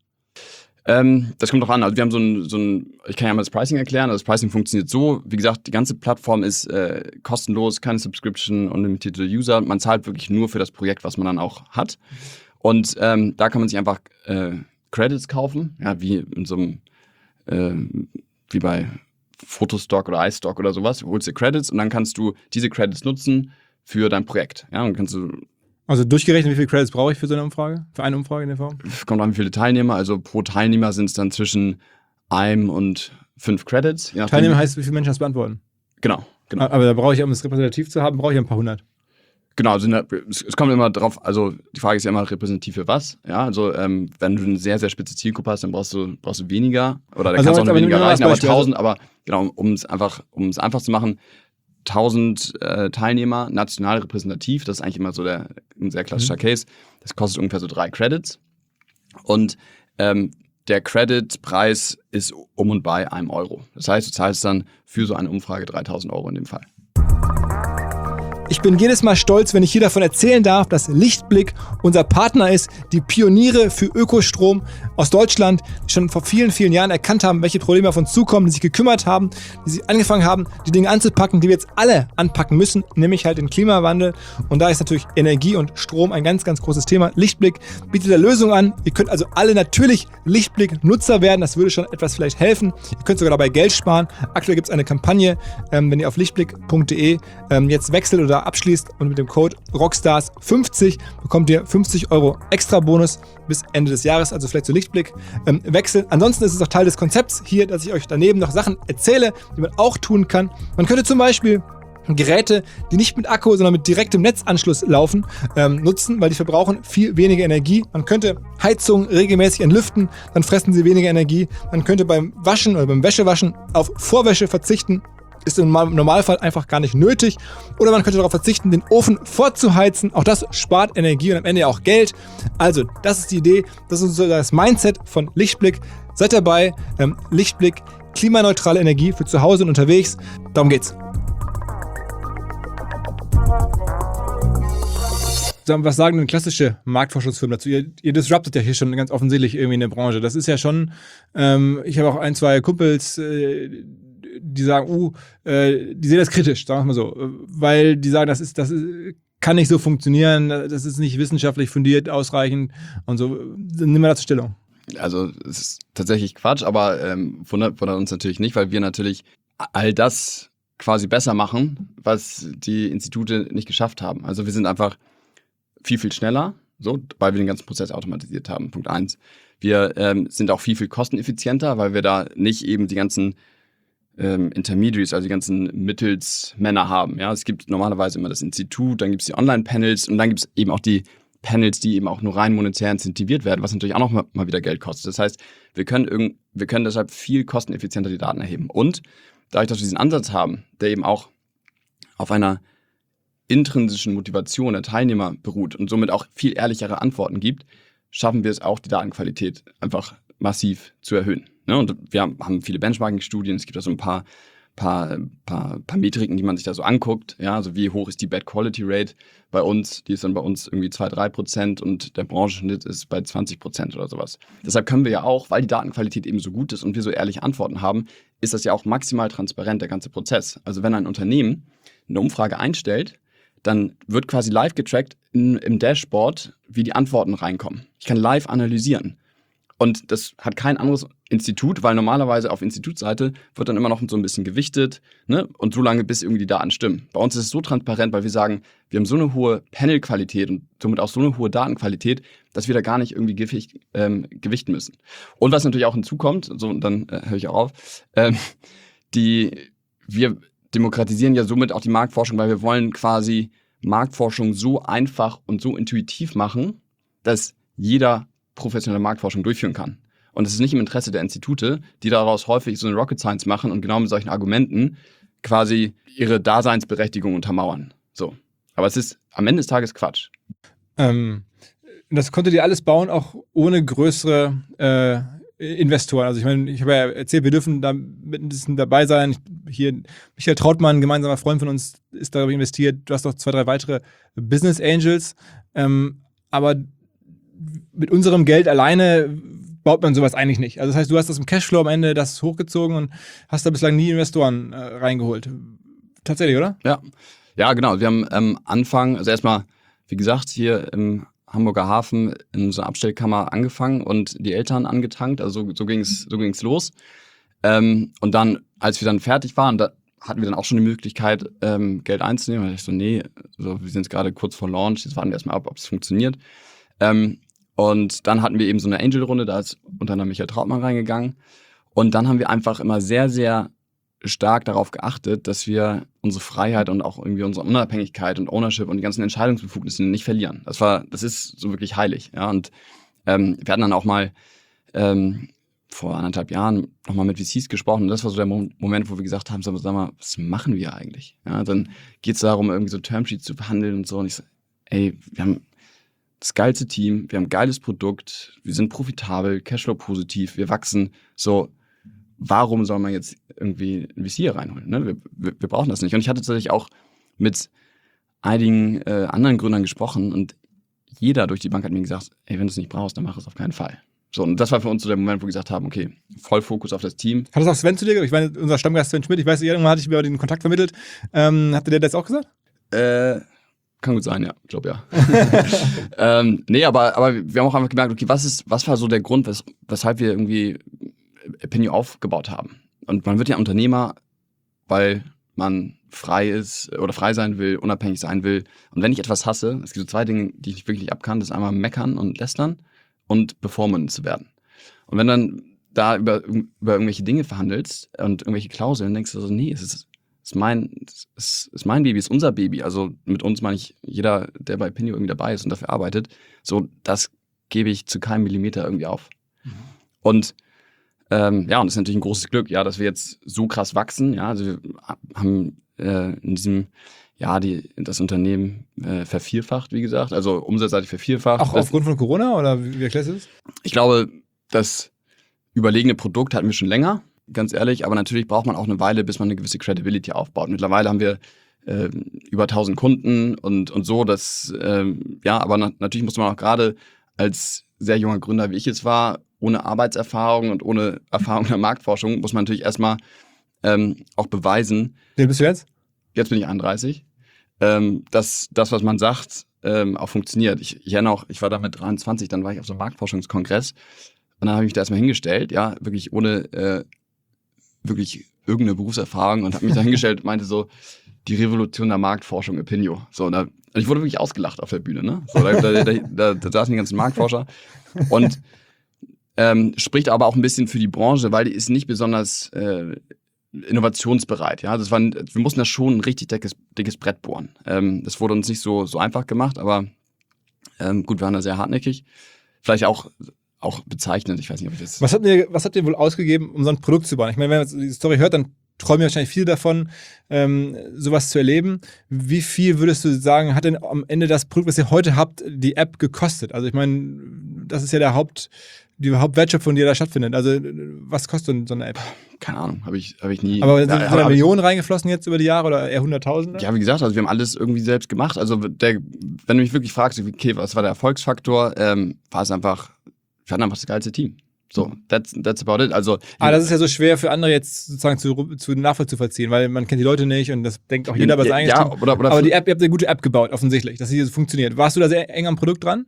Das kommt drauf an. Also wir haben ich kann ja mal das Pricing erklären. Also das Pricing funktioniert so, wie gesagt, die ganze Plattform ist kostenlos, keine Subscription, unlimitierte User. Man zahlt wirklich nur für das Projekt, was man dann auch hat. Und da kann man sich einfach Credits kaufen, ja, wie in so einem, wie bei Fotostock oder iStock oder sowas. Du holst dir Credits und dann kannst du diese Credits nutzen für dein Projekt. Ja, und kannst du also durchgerechnet, wie viele Credits brauche ich für so eine Umfrage? Für eine Umfrage in der Form? Kommt an, wie viele Teilnehmer. Also pro Teilnehmer sind es dann zwischen 1 und 5 Credits. Teilnehmer heißt, wie viele Menschen das beantworten? Genau. Aber da brauche ich, um es repräsentativ zu haben, brauche ich ein paar hundert. Genau, also es kommt immer drauf, also die Frage ist ja immer repräsentativ für was. Ja, also wenn du eine sehr, sehr spitze Zielgruppe hast, dann brauchst du weniger. Oder dann kannst du auch noch weniger erreichen, aber 1000, aber genau, um es einfach zu machen, 1000 Teilnehmer, national repräsentativ, das ist eigentlich immer so ein sehr klassischer Case. Das kostet ungefähr so 3 Credits. Und der Credit-Preis ist um und bei 1 Euro. Das heißt, du zahlst dann für so eine Umfrage 3.000 Euro in dem Fall. Ich bin jedes Mal stolz, wenn ich hier davon erzählen darf, dass Lichtblick unser Partner ist, die Pioniere für Ökostrom aus Deutschland, die schon vor vielen, vielen Jahren erkannt haben, welche Probleme auf uns zukommen, die sich gekümmert haben, die sich angefangen haben, die Dinge anzupacken, die wir jetzt alle anpacken müssen, nämlich halt den Klimawandel. Und da ist natürlich Energie und Strom ein ganz, ganz großes Thema. Lichtblick bietet da Lösungen an. Ihr könnt also alle natürlich Lichtblick-Nutzer werden. Das würde schon etwas vielleicht helfen. Ihr könnt sogar dabei Geld sparen. Aktuell gibt es eine Kampagne, wenn ihr auf lichtblick.de jetzt wechselt oder abschließt und mit dem Code ROCKSTARS50 bekommt ihr 50 Euro extra Bonus bis Ende des Jahres, also vielleicht zu Lichtblick wechseln. Ansonsten ist es auch Teil des Konzepts hier, dass ich euch daneben noch Sachen erzähle, die man auch tun kann. Man könnte zum Beispiel Geräte, die nicht mit Akku, sondern mit direktem Netzanschluss laufen, nutzen, weil die verbrauchen viel weniger Energie. Man könnte Heizungen regelmäßig entlüften, dann fressen sie weniger Energie. Man könnte beim Waschen oder beim Wäschewaschen auf Vorwäsche verzichten. Ist im Normalfall einfach gar nicht nötig. Oder man könnte darauf verzichten, den Ofen vorzuheizen. Auch das spart Energie und am Ende auch Geld. Also, das ist die Idee. Das ist so das Mindset von Lichtblick. Seid dabei. Lichtblick, klimaneutrale Energie für zu Hause und unterwegs. Darum geht's. Was sagen denn klassische Marktforschungsfirmen dazu? Ihr disruptet ja hier schon ganz offensichtlich irgendwie eine Branche. Das ist ja schon, ich habe auch 1, 2 Kumpels, die sagen, die sehen das kritisch, sagen wir mal so, weil die sagen, das kann nicht so funktionieren, das ist nicht wissenschaftlich fundiert, ausreichend und so. Nimm mal dazu Stellung. Also es ist tatsächlich Quatsch, aber wundert uns natürlich nicht, weil wir natürlich all das quasi besser machen, was die Institute nicht geschafft haben. Also wir sind einfach viel, viel schneller, so, weil wir den ganzen Prozess automatisiert haben, Punkt 1. Wir sind auch viel, viel kosteneffizienter, weil wir da nicht eben die ganzen Intermediaries, also die ganzen Mittelsmänner haben. Ja? Es gibt normalerweise immer das Institut, dann gibt es die Online-Panels und dann gibt es eben auch die Panels, die eben auch nur rein monetär incentiviert werden, was natürlich auch noch mal wieder Geld kostet. Das heißt, wir können deshalb viel kosteneffizienter die Daten erheben. Und dadurch, dass wir diesen Ansatz haben, der eben auch auf einer intrinsischen Motivation der Teilnehmer beruht und somit auch viel ehrlichere Antworten gibt, schaffen wir es auch, die Datenqualität einfach massiv zu erhöhen. Ne? Und wir haben viele Benchmarking-Studien, es gibt da so ein paar Metriken, die man sich da so anguckt. Ja? Also wie hoch ist die Bad Quality Rate bei uns? Die ist dann bei uns irgendwie 2-3% und der Branchenschnitt ist bei 20% oder sowas. Deshalb können wir ja auch, weil die Datenqualität eben so gut ist und wir so ehrliche Antworten haben, ist das ja auch maximal transparent, der ganze Prozess. Also wenn ein Unternehmen eine Umfrage einstellt, dann wird quasi live getrackt im Dashboard, wie die Antworten reinkommen. Ich kann live analysieren. Und das hat kein anderes Institut, weil normalerweise auf Institutsseite wird dann immer noch so ein bisschen gewichtet, ne? Und so lange, bis irgendwie die Daten stimmen. Bei uns ist es so transparent, weil wir sagen, wir haben so eine hohe Panelqualität und somit auch so eine hohe Datenqualität, dass wir da gar nicht irgendwie gewichten müssen. Und was natürlich auch hinzukommt, so, und dann höre ich auch auf, wir demokratisieren ja somit auch die Marktforschung, weil wir wollen quasi Marktforschung so einfach und so intuitiv machen, dass jeder professionelle Marktforschung durchführen kann. Und es ist nicht im Interesse der Institute, die daraus häufig so eine Rocket Science machen und genau mit solchen Argumenten quasi ihre Daseinsberechtigung untermauern. So. Aber es ist am Ende des Tages Quatsch. Das konntet ihr alles bauen, auch ohne größere Investoren. Also ich meine, ich habe ja erzählt, wir dürfen da mit ein bisschen dabei sein. Hier, Michael Trautmann, ein gemeinsamer Freund von uns, ist darüber investiert. Du hast noch 2, 3 weitere Business Angels. Aber mit unserem Geld alleine baut man sowas eigentlich nicht. Also das heißt, du hast das im Cashflow am Ende das hochgezogen und hast da bislang nie Investoren reingeholt. Tatsächlich, oder? Ja, genau. Wir haben am Anfang, also erstmal, wie gesagt, hier im Hamburger Hafen in so einer Abstellkammer angefangen und die Eltern angetankt. Also so ging's los. Und dann, als wir dann fertig waren, da hatten wir dann auch schon die Möglichkeit, Geld einzunehmen. Und ich so, nee, wir sind jetzt gerade kurz vor Launch, jetzt warten wir erstmal ab, ob es funktioniert. Und dann hatten wir eben so eine Angel-Runde, da ist unter anderem Michael Trautmann reingegangen. Und dann haben wir einfach immer sehr, sehr stark darauf geachtet, dass wir unsere Freiheit und auch irgendwie unsere Unabhängigkeit und Ownership und die ganzen Entscheidungsbefugnisse nicht verlieren. Das ist so wirklich heilig. Ja? Und wir hatten dann auch mal vor 1,5 Jahren nochmal mit VCs gesprochen. Und das war so der Moment, wo wir gesagt haben, sag mal, was machen wir eigentlich? Ja, dann geht es darum, irgendwie so Termsheets zu behandeln und so. Und ich so, ey, wir haben das geilste Team, wir haben ein geiles Produkt, wir sind profitabel, Cashflow positiv, wir wachsen. So, warum soll man jetzt irgendwie ein VC hier reinholen? Ne? Wir brauchen das nicht. Und ich hatte tatsächlich auch mit einigen anderen Gründern gesprochen und jeder durch die Bank hat mir gesagt, ey, wenn du es nicht brauchst, dann mach es auf keinen Fall. So, und das war für uns so der Moment, wo wir gesagt haben, okay, voll Fokus auf das Team. Hat das auch Sven zu dir gesagt? Ich meine, unser Stammgast Sven Schmidt, ich weiß, irgendwann hatte ich mir den Kontakt vermittelt. Hatte der das auch gesagt? Kann gut sein, ja. Ich glaube, ja. Nee, aber wir haben auch einfach gemerkt, okay, was war so der Grund, weshalb wir irgendwie Opinio aufgebaut haben? Und man wird ja Unternehmer, weil man frei ist oder frei sein will, unabhängig sein will. Und wenn ich etwas hasse, es gibt so 2 Dinge, die ich wirklich nicht ab kann, das ist einmal meckern und lästern und bevormundet zu werden. Und wenn dann da über irgendwelche Dinge verhandelst und irgendwelche Klauseln, denkst du so, nee, es ist mein Baby, es ist unser Baby. Also mit uns meine ich jeder, der bei Opinio irgendwie dabei ist und dafür arbeitet. So, das gebe ich zu keinem Millimeter irgendwie auf. Mhm. Und und das ist natürlich ein großes Glück, ja, dass wir jetzt so krass wachsen. Ja, also wir haben in diesem Jahr das Unternehmen vervierfacht, wie gesagt, also umsatzseitig vervierfacht. Auch aufgrund von Corona oder wie erklärst du das? Ich glaube, das überlegene Produkt hatten wir schon länger, ganz ehrlich, aber natürlich braucht man auch eine Weile, bis man eine gewisse Credibility aufbaut. Mittlerweile haben wir über 1000 Kunden und so, aber natürlich muss man auch gerade als sehr junger Gründer, wie ich es war, ohne Arbeitserfahrung und ohne Erfahrung in der Marktforschung, muss man natürlich erstmal auch beweisen. Wie bist du jetzt? Jetzt bin ich 31. Dass das, was man sagt, auch funktioniert. Ich erinnere auch, ich war da mit 23, dann war ich auf so einem Marktforschungskongress und dann habe ich mich da erstmal hingestellt, ja, wirklich ohne wirklich irgendeine Berufserfahrung und habe mich da hingestellt und meinte so, die Revolution der Marktforschung, Opinio. So, und ich wurde wirklich ausgelacht auf der Bühne, ne? So, da saßen die ganzen Marktforscher und spricht aber auch ein bisschen für die Branche, weil die ist nicht besonders innovationsbereit. Ja? Wir mussten da schon ein richtig dickes Brett bohren. Das wurde uns nicht so einfach gemacht, aber gut, wir waren da sehr hartnäckig. Vielleicht auch bezeichnend, ich weiß nicht, ob ich das... Was habt ihr wohl ausgegeben, um so ein Produkt zu bauen? Ich meine, wenn man die Story hört, dann träumen wir wahrscheinlich viel davon, sowas zu erleben. Wie viel würdest du sagen, hat denn am Ende das Produkt, was ihr heute habt, die App gekostet? Also ich meine, das ist ja die Hauptwertschöpfung, die da stattfindet. Also was kostet so eine App? Keine Ahnung, habe ich nie... Aber sind da Millionen reingeflossen jetzt über die Jahre oder eher Hunderttausende? Ja, wie gesagt, also wir haben alles irgendwie selbst gemacht. Also wenn du mich wirklich fragst, okay, was war der Erfolgsfaktor, war es einfach, wir hatten einfach das geilste Team. So, that's about it. Also, das ist ja so schwer für andere jetzt sozusagen zu nachvollziehen, weil man kennt die Leute nicht und das denkt auch jeder bei seinem Team. Aber die App, ihr habt eine gute App gebaut, offensichtlich, dass sie so funktioniert. Warst du da sehr eng am Produkt dran?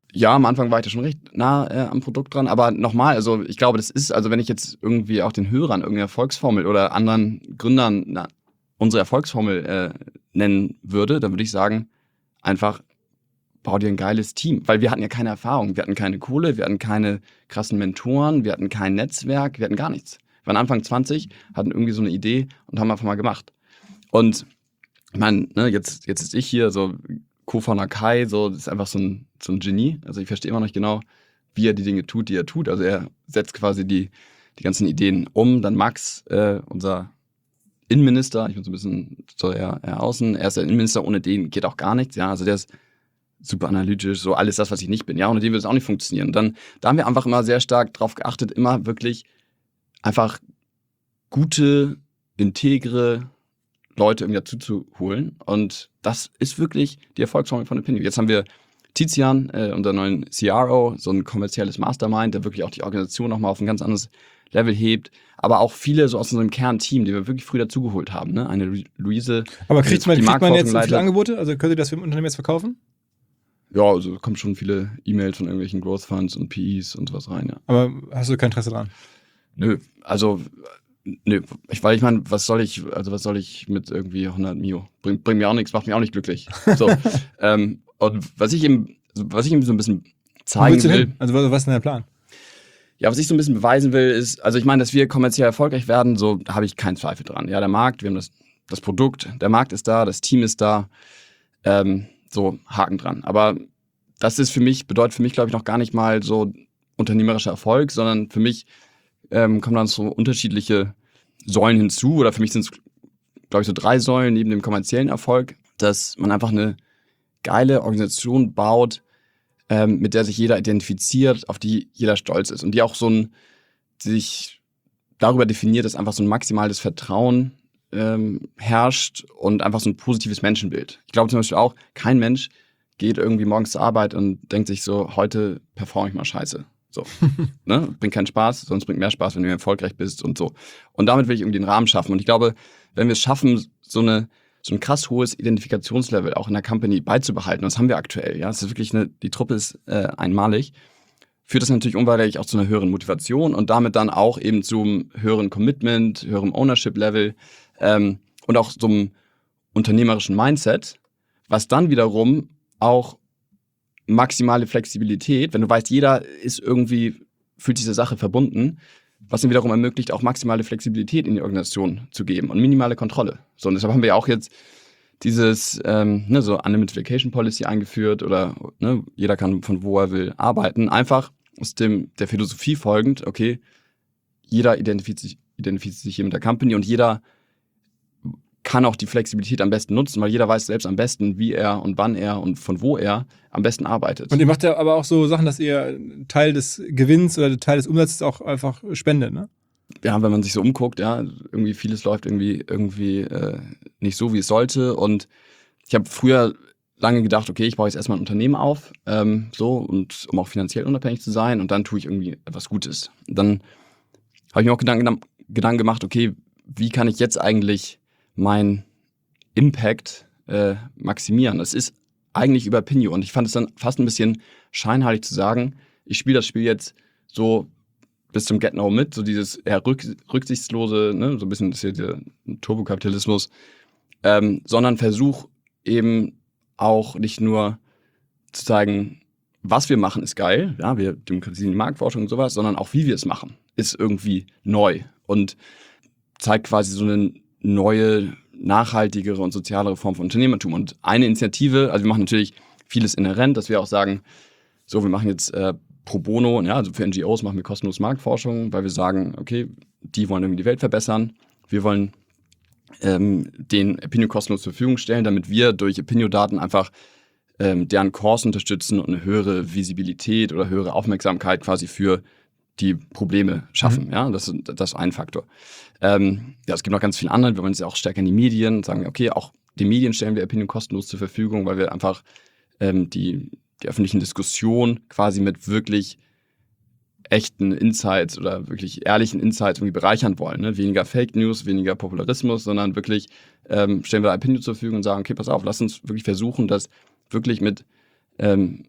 Ja, am Anfang war ich da schon recht nah am Produkt dran, aber nochmal, also ich glaube, das ist, also wenn ich jetzt irgendwie auch den Hörern irgendeine Erfolgsformel oder anderen Gründern unsere Erfolgsformel nennen würde, dann würde ich sagen, einfach bau dir ein geiles Team, weil wir hatten ja keine Erfahrung, wir hatten keine Kohle, wir hatten keine krassen Mentoren, wir hatten kein Netzwerk, wir hatten gar nichts. Wir waren Anfang 20, hatten irgendwie so eine Idee und haben einfach mal gemacht. Und ich meine, ne, jetzt sitze ich hier, so Co-Founder Kai, so, das ist einfach so ein Genie. Also ich verstehe immer noch nicht genau, wie er die Dinge tut, die er tut. Also er setzt quasi die ganzen Ideen um. Dann Max, unser Innenminister, ich bin so ein bisschen so eher außen, er ist der Innenminister, ohne den geht auch gar nichts. Ja, also der ist super analytisch, so alles das, was ich nicht bin. Ja, ohne den würde es auch nicht funktionieren. Und da haben wir einfach immer sehr stark drauf geachtet, immer wirklich einfach gute, integre Leute irgendwie dazu zu holen. Und das ist wirklich die Erfolgsformel von Opinio. Jetzt haben wir Tizian, unser neuen CRO, so ein kommerzielles Mastermind, der wirklich auch die Organisation nochmal auf ein ganz anderes Level hebt. Aber auch viele so aus unserem Kernteam, die wir wirklich früh dazugeholt haben. Ne? Eine Luise. Aber kriegt man jetzt viele Angebote? Also könnt ihr das für ein Unternehmen jetzt verkaufen? Ja, also kommen schon viele E-Mails von irgendwelchen Growth Funds und PEs und sowas rein, ja. Aber hast du kein Interesse dran? Nö, also weil ich meine, was soll ich mit irgendwie 100 Mio? Bringt mir auch nichts, macht mich auch nicht glücklich. So, und was ich ihm so ein bisschen zeigen will. Also was ist denn der Plan? Ja, was ich so ein bisschen beweisen will, ist, also ich meine, dass wir kommerziell erfolgreich werden, so, da habe ich keinen Zweifel dran. Ja, der Markt, wir haben das Produkt, der Markt ist da, das Team ist da, so, Haken dran. Aber das bedeutet für mich, glaube ich, noch gar nicht mal so unternehmerischer Erfolg, sondern für mich kommen dann so unterschiedliche Säulen hinzu, oder für mich sind es, glaube ich, so 3 Säulen neben dem kommerziellen Erfolg, dass man einfach eine geile Organisation baut, mit der sich jeder identifiziert, auf die jeder stolz ist und die auch sich darüber definiert, dass einfach so ein maximales Vertrauen herrscht und einfach so ein positives Menschenbild. Ich glaube zum Beispiel auch, kein Mensch geht irgendwie morgens zur Arbeit und denkt sich so, heute performe ich mal scheiße. So, ne? Bringt keinen Spaß, sonst bringt mehr Spaß, wenn du erfolgreich bist und so. Und damit will ich irgendwie einen Rahmen schaffen. Und ich glaube, wenn wir es schaffen, so ein krass hohes Identifikationslevel auch in der Company beizubehalten, und das haben wir aktuell, ja, es ist wirklich die Truppe ist einmalig, führt das natürlich unweigerlich auch zu einer höheren Motivation und damit dann auch eben zum höheren Commitment, höherem Ownership-Level und auch so einem unternehmerischen Mindset, was dann wiederum auch maximale Flexibilität, wenn du weißt, jeder ist irgendwie, fühlt sich der Sache verbunden, was dann wiederum ermöglicht, auch maximale Flexibilität in die Organisation zu geben und minimale Kontrolle. So, und deshalb haben wir ja auch jetzt dieses so Unlimited Vacation Policy eingeführt oder jeder kann von wo er will arbeiten. Einfach aus der Philosophie folgend, okay, jeder identifiziert sich hier mit der Company und jeder kann auch die Flexibilität am besten nutzen, weil jeder weiß selbst am besten, wie er und wann er und von wo er am besten arbeitet. Und ihr macht ja aber auch so Sachen, dass ihr Teil des Gewinns oder Teil des Umsatzes auch einfach spendet, ne? Ja, wenn man sich so umguckt, ja, irgendwie vieles läuft irgendwie nicht so, wie es sollte. Und ich habe früher lange gedacht, okay, ich baue jetzt erstmal ein Unternehmen auf, um auch finanziell unabhängig zu sein, und dann tue ich irgendwie etwas Gutes. Und dann habe ich mir auch Gedanken gemacht, okay, wie kann ich jetzt eigentlich meinen Impact maximieren? Das ist eigentlich über Opinio, und ich fand es dann fast ein bisschen scheinheilig zu sagen, ich spiele das Spiel jetzt so bis zum Get Now mit, so dieses eher rücksichtslose, ne, so ein bisschen das hier der Turbokapitalismus, sondern versuch eben auch nicht nur zu zeigen, was wir machen, ist geil, ja, wir demokratisieren die Marktforschung und sowas, sondern auch wie wir es machen, ist irgendwie neu und zeigt quasi so eine neue, nachhaltigere und sozialere Form von Unternehmertum. Und eine Initiative, also wir machen natürlich vieles inhärent, dass wir auch sagen, so, wir machen jetzt pro bono, ja, also für NGOs machen wir kostenlos Marktforschung, weil wir sagen, okay, die wollen irgendwie die Welt verbessern, wir wollen den Opinio kostenlos zur Verfügung stellen, damit wir durch Opinio-Daten einfach deren Cause unterstützen und eine höhere Visibilität oder höhere Aufmerksamkeit quasi für die Probleme schaffen. Ja, das ist ein Faktor. Es gibt noch ganz viele andere. Wir wollen es ja auch stärker in die Medien sagen, okay, auch die Medien stellen wir Opinion kostenlos zur Verfügung, weil wir einfach die öffentlichen Diskussionen quasi mit wirklich echten Insights oder wirklich ehrlichen Insights irgendwie bereichern wollen. Ne? Weniger Fake News, weniger Popularismus, sondern wirklich stellen wir Opinion zur Verfügung und sagen, okay, pass auf, lass uns wirklich versuchen, das wirklich mit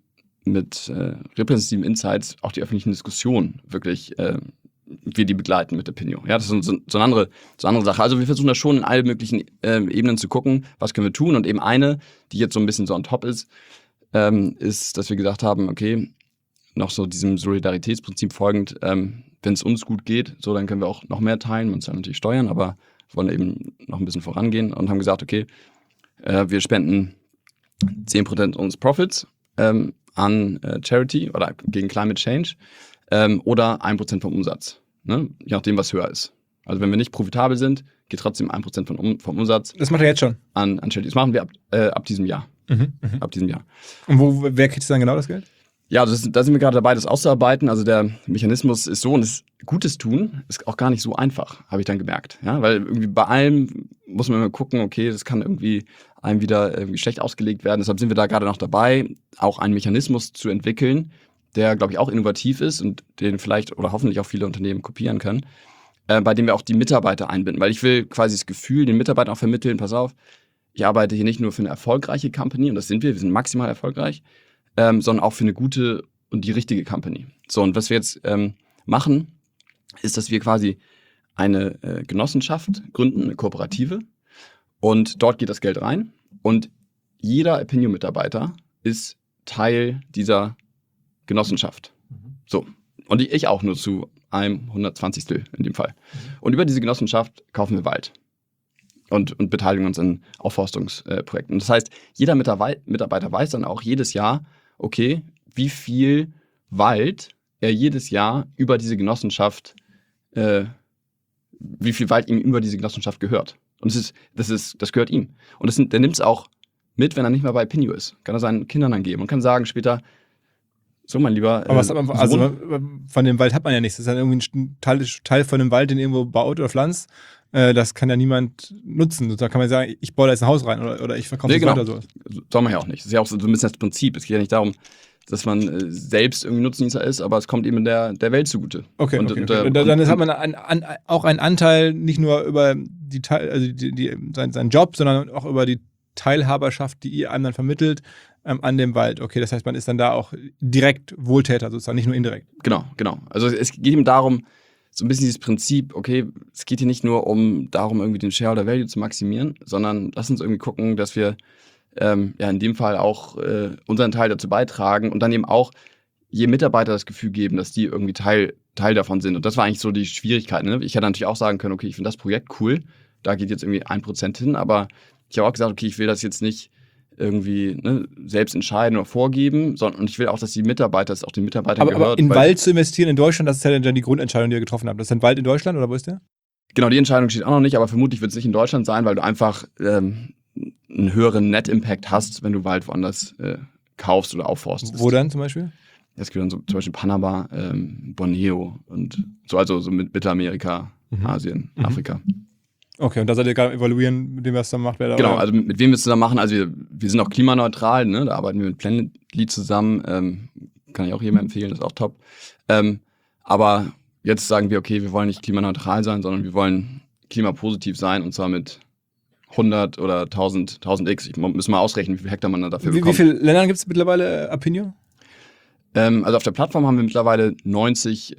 repräsentativen Insights auch die öffentlichen Diskussionen wirklich wir die begleiten mit Opinio. Ja, das ist so eine andere Sache. Also wir versuchen da schon in allen möglichen Ebenen zu gucken, was können wir tun. Und eben eine, die jetzt so ein bisschen so on top ist, dass wir gesagt haben, okay, noch so diesem Solidaritätsprinzip folgend, wenn es uns gut geht, so dann können wir auch noch mehr teilen, uns dann natürlich steuern, aber wollen eben noch ein bisschen vorangehen und haben gesagt, okay, wir spenden 10% unseres Profits an Charity oder gegen Climate Change oder 1% vom Umsatz, ne? Je nachdem, was höher ist. Also wenn wir nicht profitabel sind, geht trotzdem 1% vom Umsatz. Das macht er jetzt schon? An Charity. Das machen wir ab diesem Jahr. Ab diesem Jahr. Und wer kriegt dann genau das Geld? Ja, da sind wir gerade dabei, das auszuarbeiten. Also der Mechanismus ist so, und das Gutes tun ist auch gar nicht so einfach, habe ich dann gemerkt. Ja, weil irgendwie bei allem muss man immer gucken, okay, das kann irgendwie einem wieder irgendwie schlecht ausgelegt werden. Deshalb sind wir da gerade noch dabei, auch einen Mechanismus zu entwickeln, der, glaube ich, auch innovativ ist und den vielleicht oder hoffentlich auch viele Unternehmen kopieren können, bei dem wir auch die Mitarbeiter einbinden. Weil ich will quasi das Gefühl den Mitarbeitern auch vermitteln, pass auf, ich arbeite hier nicht nur für eine erfolgreiche Company, und das sind wir sind maximal erfolgreich, sondern auch für eine gute und die richtige Company. So, und was wir jetzt machen, ist, dass wir quasi eine Genossenschaft gründen, eine Kooperative, und dort geht das Geld rein und jeder Opinio-Mitarbeiter ist Teil dieser Genossenschaft. So, und ich auch nur zu einem 120. in dem Fall. Und über diese Genossenschaft kaufen wir Wald und beteiligen uns in Aufforstungsprojekten. Das heißt, jeder Mitarbeiter weiß dann auch jedes Jahr, okay, wie viel Wald er jedes Jahr über diese Genossenschaft, wie viel Wald ihm über diese Genossenschaft gehört. Und das gehört ihm. Und der nimmt es auch mit, wenn er nicht mehr bei Opinio ist. Kann er seinen Kindern dann geben und kann sagen später, so mein Lieber. Aber was hat man, also von dem Wald hat man ja nichts. Das ist ja irgendwie ein Teil von dem Wald, den irgendwo baut oder pflanzt. Das kann ja niemand nutzen. Da kann man sagen, ich baue da jetzt ein Haus rein oder ich verkaufe es weiter so. Soll man ja auch nicht. Das ist ja auch so ein bisschen das Prinzip. Es geht ja nicht darum, dass man selbst irgendwie Nutznießer ist, aber es kommt eben der Welt zugute. Okay. Dann hat man auch einen Anteil, nicht nur über seinen Job, sondern auch über die Teilhaberschaft, die ihr einem dann vermittelt, an dem Wald. Okay, das heißt, man ist dann da auch direkt Wohltäter sozusagen, nicht nur indirekt. Genau. Also es geht eben darum, so ein bisschen dieses Prinzip, okay, es geht hier nicht nur darum, irgendwie den Shareholder Value zu maximieren, sondern lass uns irgendwie gucken, dass wir in dem Fall auch unseren Teil dazu beitragen und dann eben auch jedem Mitarbeiter das Gefühl geben, dass die irgendwie Teil davon sind. Und das war eigentlich so die Schwierigkeit. Ne? Ich hätte natürlich auch sagen können, okay, ich finde das Projekt cool, da geht jetzt irgendwie 1% hin, aber ich habe auch gesagt, okay, ich will das jetzt nicht irgendwie selbst entscheiden oder vorgeben, sondern ich will auch, dass die Mitarbeiter, dass auch den Mitarbeitern gehört. Aber in Wald zu investieren in Deutschland, das ist ja dann die Grundentscheidung, die ihr getroffen habt. Das ist ein Wald in Deutschland oder wo ist der? Genau, die Entscheidung steht auch noch nicht, aber vermutlich wird es nicht in Deutschland sein, weil du einfach einen höheren Net-Impact hast, wenn du Wald woanders kaufst oder aufforstest. Wo dann zum Beispiel? Es gibt dann so, zum Beispiel Panama, Borneo und so, also so mit Mittelamerika, Asien, Afrika. Okay, und da seid ihr gerade evaluieren, mit dem was dann macht, wer da. Genau, also mit wem wir es zusammen machen. Also wir sind auch klimaneutral, ne? Da arbeiten wir mit Planetly zusammen. Kann ich auch jedem empfehlen, das ist auch top. Aber jetzt sagen wir, okay, wir wollen nicht klimaneutral sein, sondern wir wollen klimapositiv sein, und zwar mit 100 oder 1000x. Ich muss mal ausrechnen, wie viel Hektar man da dafür bekommt. Wie viele Länder gibt es mittlerweile Opinio? Also auf der Plattform haben wir mittlerweile 90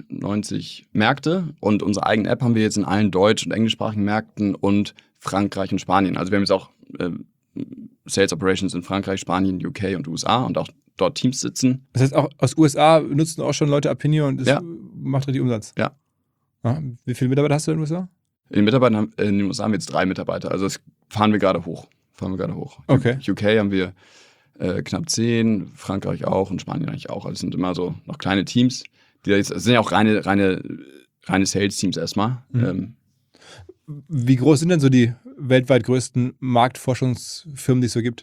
Märkte, und unsere eigene App haben wir jetzt in allen deutsch- und englischsprachigen Märkten und Frankreich und Spanien. Also wir haben jetzt auch Sales Operations in Frankreich, Spanien, UK und USA und auch dort Teams sitzen. Das heißt, auch aus USA nutzen auch schon Leute Opinio und das macht richtig Umsatz? Ja. Wie viele Mitarbeiter hast du in den USA? In den USA haben wir jetzt 3 Mitarbeiter. Also das fahren wir gerade hoch. Okay. UK haben wir knapp 10, Frankreich auch und Spanien eigentlich auch. Also es sind immer so noch kleine Teams. Das sind ja auch reine Sales-Teams erstmal. Wie groß sind denn so weltweit größten Marktforschungsfirmen, die es so gibt?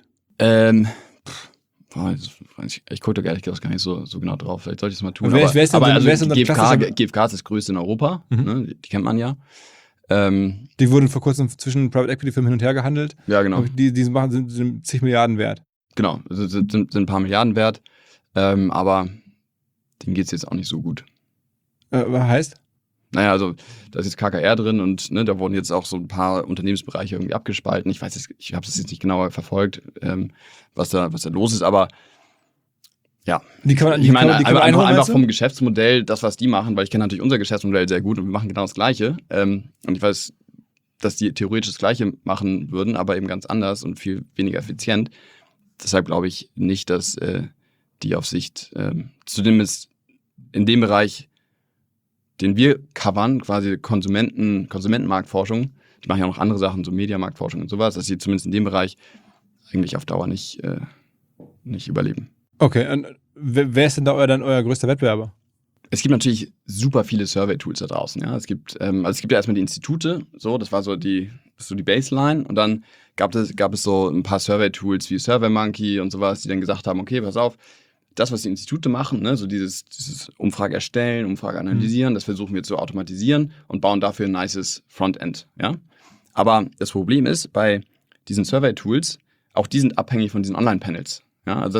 Ich gucke da ehrlich gesagt gar nicht so genau drauf. Vielleicht sollte ich es mal tun. Wer ist GfK ist das größte in Europa. Ne? Die kennt man ja. Die wurden vor kurzem zwischen Private Equity Firmen hin und her gehandelt. Ja, genau. Die sind zig Milliarden wert. Genau, sind ein paar Milliarden wert. Aber denen geht es jetzt auch nicht so gut. Was heißt? Naja, also da ist jetzt KKR drin und da wurden jetzt auch so ein paar Unternehmensbereiche irgendwie abgespalten. Ich habe das jetzt nicht genauer verfolgt, was da los ist, aber Ja, Die kann man, ich meine, die kann man einholen, einfach meinst du? vom Geschäftsmodell, das, was die machen, weil ich kenne natürlich unser Geschäftsmodell sehr gut und wir machen genau das Gleiche. Und ich weiß, dass die theoretisch das Gleiche machen würden, aber eben ganz anders und viel weniger effizient. Deshalb glaube ich nicht, dass die auf Sicht, zumindest in dem Bereich, den wir covern, quasi Konsumentenmarktforschung, die machen ja noch andere Sachen, so Mediamarktforschung und sowas, dass sie zumindest in dem Bereich eigentlich auf Dauer nicht überleben. Okay, und wer ist denn da euer größter Wettbewerber? Es gibt natürlich super viele Survey-Tools da draußen. Ja? Es gibt ja erstmal die Institute, so, das war so die Baseline. Und dann gab es so ein paar Survey-Tools wie SurveyMonkey und sowas, die dann gesagt haben, okay, pass auf, das, was die Institute machen, ne, so dieses Umfrage erstellen, Umfrage analysieren, das versuchen wir zu automatisieren und bauen dafür ein nices Frontend. Ja? Aber das Problem ist, bei diesen Survey-Tools, auch die sind abhängig von diesen Online-Panels. Ja? Also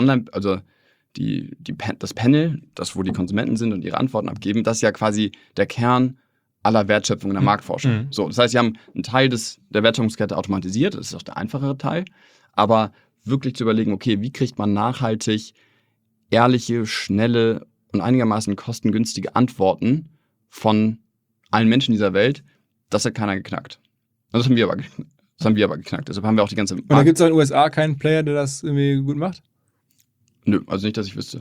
das Panel, das wo die Konsumenten sind und ihre Antworten abgeben, das ist ja quasi der Kern aller Wertschöpfung in der Marktforschung. Mhm. So, das heißt, sie haben einen Teil der Wertschöpfungskette automatisiert, das ist auch der einfachere Teil, aber wirklich zu überlegen, okay, wie kriegt man nachhaltig ehrliche, schnelle und einigermaßen kostengünstige Antworten von allen Menschen dieser Welt, das hat keiner geknackt. Das haben wir aber geknackt. Deshalb haben wir auch die ganze Und da gibt es in den USA keinen Player, der das irgendwie gut macht? Nö, also nicht, dass ich wüsste.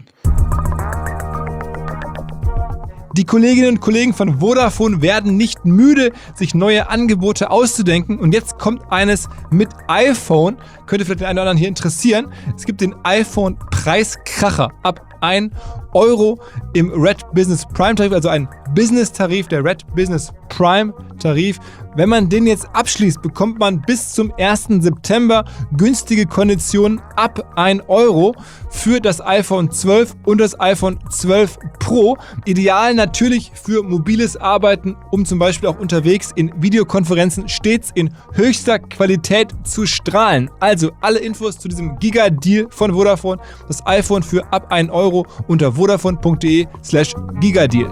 Die Kolleginnen und Kollegen von Vodafone werden nicht müde, sich neue Angebote auszudenken. Und jetzt kommt eines mit iPhone. Könnte vielleicht den einen oder anderen hier interessieren. Es gibt den iPhone-Preiskracher ab 1 Euro im Red Business Prime Tarif, also ein Business-Tarif, der Red Business Prime Tarif. Wenn man den jetzt abschließt, bekommt man bis zum 1. September günstige Konditionen ab 1 Euro für das iPhone 12 und das iPhone 12 Pro. Ideal natürlich für mobiles Arbeiten, um zum Beispiel auch unterwegs in Videokonferenzen stets in höchster Qualität zu strahlen. Also alle Infos zu diesem Giga-Deal von Vodafone. Das iPhone für ab 1 Euro unter vodafone.de/Gigadeal.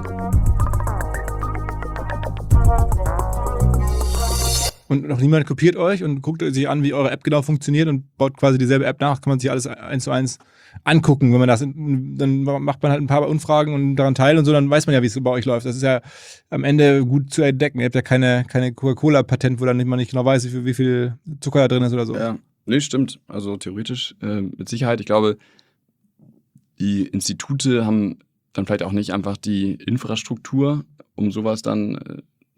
Und noch niemand kopiert euch und guckt sich an, wie eure App genau funktioniert und baut quasi dieselbe App nach, kann man sich alles 1:1 angucken. Wenn man dann macht man halt ein paar Umfragen und daran teil und so, dann weiß man ja, wie es bei euch läuft. Das ist ja am Ende gut zu entdecken. Ihr habt ja keine Coca-Cola-Patent, wo dann man nicht genau weiß, wie viel Zucker da drin ist oder so. Ja, nee, stimmt. Also theoretisch mit Sicherheit. Ich glaube, die Institute haben dann vielleicht auch nicht einfach die Infrastruktur, um sowas dann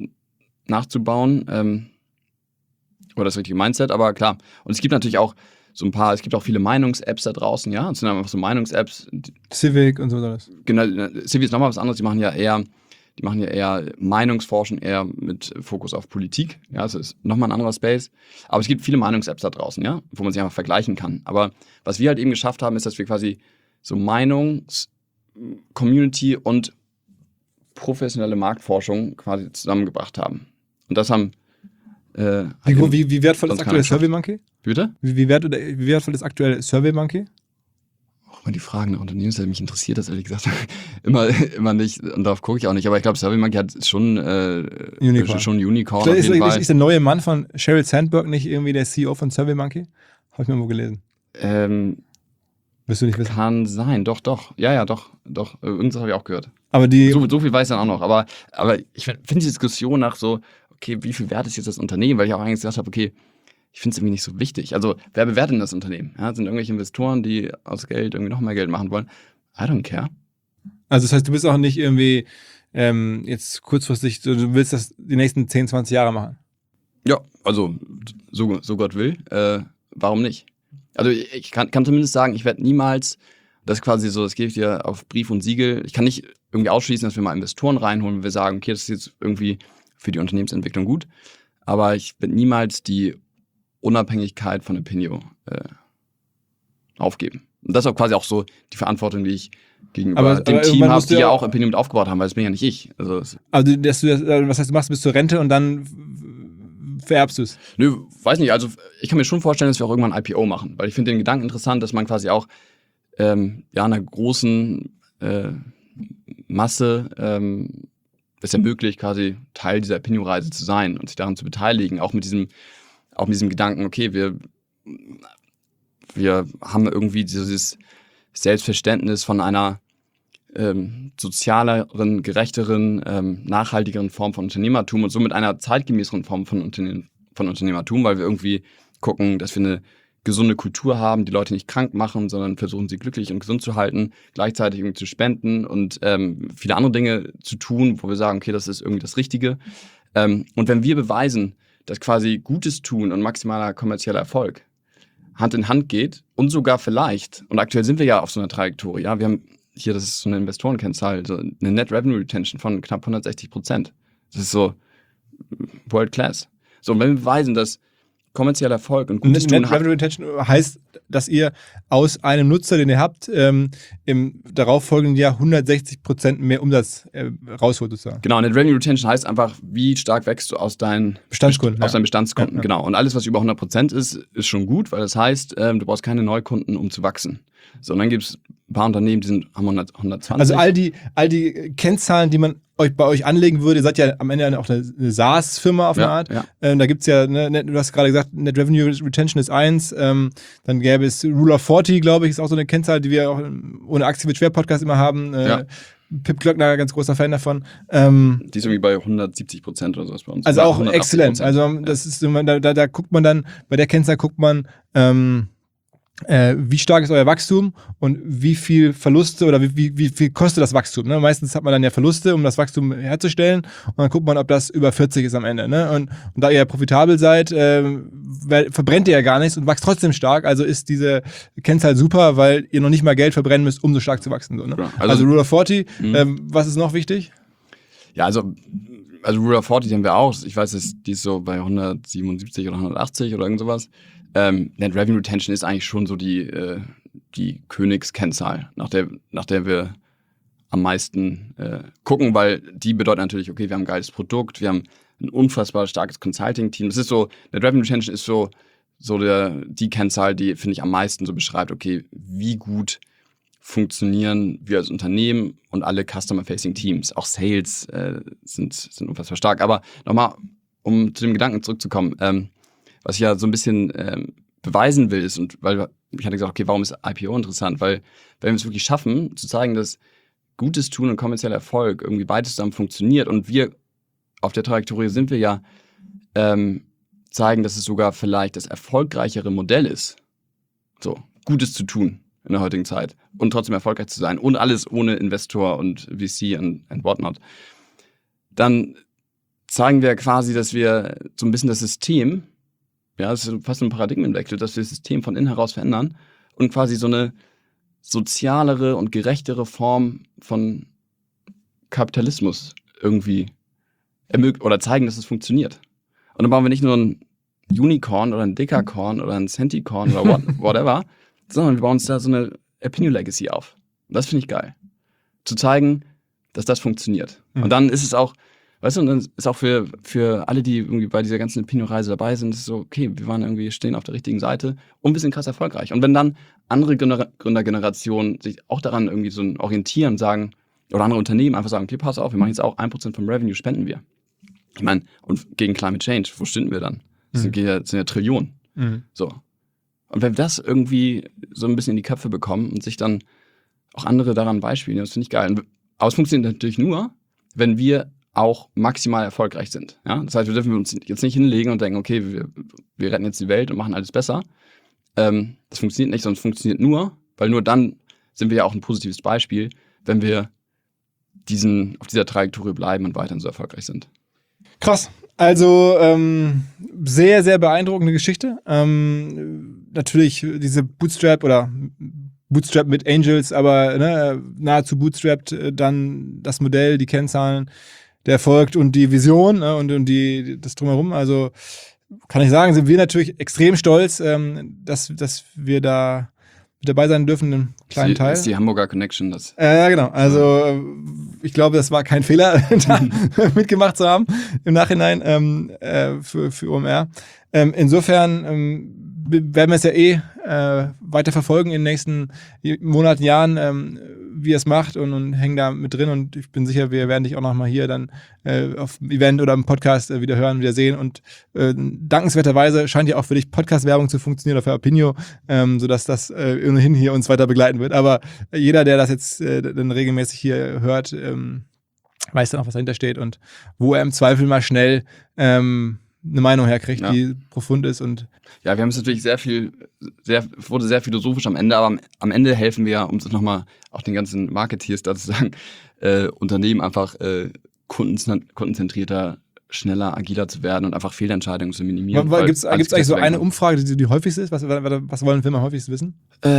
nachzubauen. Oder das richtige Mindset, aber klar. Und es gibt natürlich auch so es gibt auch viele Meinungs-Apps da draußen, ja. Es sind einfach so Meinungs-Apps. Civic und so alles. Genau, Civic ist nochmal was anderes. Die machen ja eher Meinungsforschen, eher mit Fokus auf Politik. Ja, das ist nochmal ein anderer Space. Aber es gibt viele Meinungs-Apps da draußen, ja, wo man sich einfach vergleichen kann. Aber was wir halt eben geschafft haben, ist, dass wir quasi so Meinungs-Community und professionelle Marktforschung quasi zusammengebracht haben. Und das haben Wie wertvoll ist aktuell SurveyMonkey? Bitte? Wie wertvoll ist aktuell SurveyMonkey? Auch mal die Fragen nach Unternehmensseite, mich interessiert das ehrlich gesagt immer nicht und darauf gucke ich auch nicht, aber ich glaube, SurveyMonkey hat schon ein Unicorn auf jeden Fall. Ist der neue Mann von Sheryl Sandberg nicht irgendwie der CEO von SurveyMonkey? Habe ich mal wo gelesen. Wirst du nicht wissen? Kann sein, doch. Ja, doch. Irgendwas habe ich auch gehört. Aber so viel weiß ich dann auch noch, aber ich finde die Diskussion nach so, okay, wie viel wert ist jetzt das Unternehmen? Weil ich auch eigentlich gesagt habe, okay, ich finde es irgendwie nicht so wichtig. Also, wer bewertet denn das Unternehmen? Ja, sind irgendwelche Investoren, die aus Geld irgendwie noch mehr Geld machen wollen? I don't care. Also, das heißt, du bist auch nicht irgendwie jetzt kurzfristig, du willst das die nächsten 10, 20 Jahre machen? Ja, also, so Gott will. Warum nicht? Also, ich kann zumindest sagen, ich werde niemals, das ist quasi so, das gebe ich dir auf Brief und Siegel, ich kann nicht irgendwie ausschließen, dass wir mal Investoren reinholen, wenn wir sagen, okay, das ist jetzt irgendwie für die Unternehmensentwicklung gut, aber ich werde niemals die Unabhängigkeit von Opinio aufgeben. Und das ist auch quasi auch so die Verantwortung, die ich gegenüber dem Team habe, die ja auch Opinion mit aufgebaut haben, weil das bin ja nicht ich. Also was heißt, du machst bis zur Rente und dann vererbst du es? Nö, weiß nicht. Also ich kann mir schon vorstellen, dass wir auch irgendwann ein IPO machen, weil ich finde den Gedanken interessant, dass man quasi auch einer großen Masse ist ja möglich, quasi Teil dieser Opinion-Reise zu sein und sich daran zu beteiligen, auch mit diesem Gedanken, okay, wir haben irgendwie dieses Selbstverständnis von einer sozialeren, gerechteren, nachhaltigeren Form von Unternehmertum und somit einer zeitgemäßeren Form von Unternehmertum, weil wir irgendwie gucken, dass wir eine gesunde Kultur haben, die Leute nicht krank machen, sondern versuchen, sie glücklich und gesund zu halten, gleichzeitig irgendwie zu spenden und viele andere Dinge zu tun, wo wir sagen, okay, das ist irgendwie das Richtige. Und wenn wir beweisen, dass quasi Gutes tun und maximaler kommerzieller Erfolg Hand in Hand geht und sogar vielleicht, und aktuell sind wir ja auf so einer Trajektorie, ja, wir haben hier, das ist so eine Investorenkennzahl, so eine Net Revenue Retention von knapp 160%. Das ist so World Class. So, und wenn wir beweisen, dass kommerzieller Erfolg und gutes Tun Net Revenue Retention heißt, dass ihr aus einem Nutzer, den ihr habt, im darauffolgenden Jahr 160% mehr Umsatz rausholt sozusagen. Genau, Net Revenue Retention heißt einfach, wie stark wächst du aus deinen Bestandskunden. Aus deinen Bestandskunden, Ja. genau. Und alles, was über 100% ist schon gut, weil das heißt, du brauchst keine Neukunden, um zu wachsen. So, und dann gibt es ein paar Unternehmen, die haben 120. Also all die Kennzahlen, die man bei euch anlegen würde, ihr seid ja am Ende auch eine SaaS-Firma auf eine Art. Ja. Da gibt es ja, ne, du hast gerade gesagt, Net Revenue Retention ist 1, dann gäbe es Rule of 40, glaube ich, ist auch so eine Kennzahl, die wir auch ohne Aktie wird schwer Podcast immer haben. Pip Glöckner, ganz großer Fan davon. Die ist irgendwie bei 170% oder sowas bei uns. Also auch 180%. exzellent. Also das ist, da guckt man dann, bei der Kennzahl guckt man, wie stark ist euer Wachstum und wie viel Verluste oder wie viel kostet das Wachstum. Ne? Meistens hat man dann ja Verluste, um das Wachstum herzustellen und dann guckt man, ob das über 40 ist am Ende. Ne? Und da ihr ja profitabel seid, verbrennt ihr ja gar nichts und wächst trotzdem stark. Also ist diese Kennzahl super, weil ihr noch nicht mal Geld verbrennen müsst, um so stark zu wachsen. So, ne? Ja, also Rule of 40, was ist noch wichtig? Ja, also Rule of 40 haben wir auch. Ich weiß, die ist so bei 177 oder 180 oder irgend sowas. Net Revenue Retention ist eigentlich schon so die Königskennzahl, nach der wir am meisten gucken, weil die bedeutet natürlich, okay, wir haben ein geiles Produkt, wir haben ein unfassbar starkes Consulting-Team. Das ist so, Net Revenue Retention ist so die Kennzahl, die, finde ich, am meisten so beschreibt, okay, wie gut funktionieren wir als Unternehmen und alle Customer-Facing Teams, auch Sales sind unfassbar stark. Aber nochmal, um zu dem Gedanken zurückzukommen, was ich ja so ein bisschen beweisen will, ist, und weil ich hatte gesagt, okay, warum ist IPO interessant? Weil wenn wir es wirklich schaffen, zu zeigen, dass gutes Tun und kommerzieller Erfolg irgendwie beides zusammen funktioniert und wir auf der Trajektorie sind wir ja, zeigen, dass es sogar vielleicht das erfolgreichere Modell ist, so Gutes zu tun in der heutigen Zeit und trotzdem erfolgreich zu sein und alles ohne Investor und VC und whatnot, dann zeigen wir quasi, dass wir so ein bisschen das System, ja, das ist fast ein Paradigmenwechsel, dass wir das System von innen heraus verändern und quasi so eine sozialere und gerechtere Form von Kapitalismus irgendwie oder zeigen, dass es funktioniert. Und dann bauen wir nicht nur ein Unicorn oder ein Dekacorn oder ein Centicorn oder whatever, sondern wir bauen uns da so eine Opinion Legacy auf. Und das finde ich geil. Zu zeigen, dass das funktioniert. Und dann ist es auch, weißt du, und dann ist auch für alle, die irgendwie bei dieser ganzen Opinion-Reise dabei sind, ist es so, okay, wir stehen auf der richtigen Seite und wir sind krass erfolgreich. Und wenn dann andere Gründergenerationen sich auch daran irgendwie so orientieren und sagen, oder andere Unternehmen einfach sagen, okay, pass auf, wir machen jetzt auch 1% vom Revenue, spenden wir. Ich meine, und gegen Climate Change, wo stünden wir dann? Das sind ja Trillionen. So. Und wenn wir das irgendwie so ein bisschen in die Köpfe bekommen und sich dann auch andere daran beispielen, das finde ich geil. Aber es funktioniert natürlich nur, wenn wir auch maximal erfolgreich sind. Ja? Das heißt, wir dürfen uns jetzt nicht hinlegen und denken, okay, wir retten jetzt die Welt und machen alles besser. Das funktioniert nicht, sondern es funktioniert nur, weil nur dann sind wir ja auch ein positives Beispiel, wenn wir auf dieser Trajektorie bleiben und weiterhin so erfolgreich sind. Krass. Also sehr, sehr beeindruckende Geschichte. Natürlich diese Bootstrap mit Angels, aber nahezu bootstrapped, dann das Modell, die Kennzahlen, der Erfolg und die Vision und das Drumherum. Also kann ich sagen, sind wir natürlich extrem stolz, dass wir da mit dabei sein dürfen, einen kleinen Teil. Das ist die Hamburger Connection. Ja, genau. Also ich glaube, das war kein Fehler, da mitgemacht zu haben im Nachhinein für OMR. Insofern werden wir es ja weiter verfolgen in den nächsten Monaten, Jahren, wie er es macht und hängen da mit drin. Und ich bin sicher, wir werden dich auch nochmal hier dann auf dem Event oder im Podcast wieder hören, wieder sehen. Und dankenswerterweise scheint ja auch für dich Podcast-Werbung zu funktionieren oder für Opinio, sodass das ohnehin hier uns weiter begleiten wird. Aber jeder, der das jetzt dann regelmäßig hier hört, weiß dann auch, was dahinter steht und wo er im Zweifel mal schnell eine Meinung herkriegt, die profund ist. Und ja, wir haben es natürlich wurde sehr philosophisch am Ende, aber am Ende helfen wir, um es nochmal auch den ganzen Marketeers da zu sagen, Unternehmen einfach kundenzentrierter, schneller, agiler zu werden und einfach Fehlentscheidungen zu minimieren. Gibt es eigentlich so eine Umfrage, die häufigste ist? Was wollen Firmen am häufigsten wissen?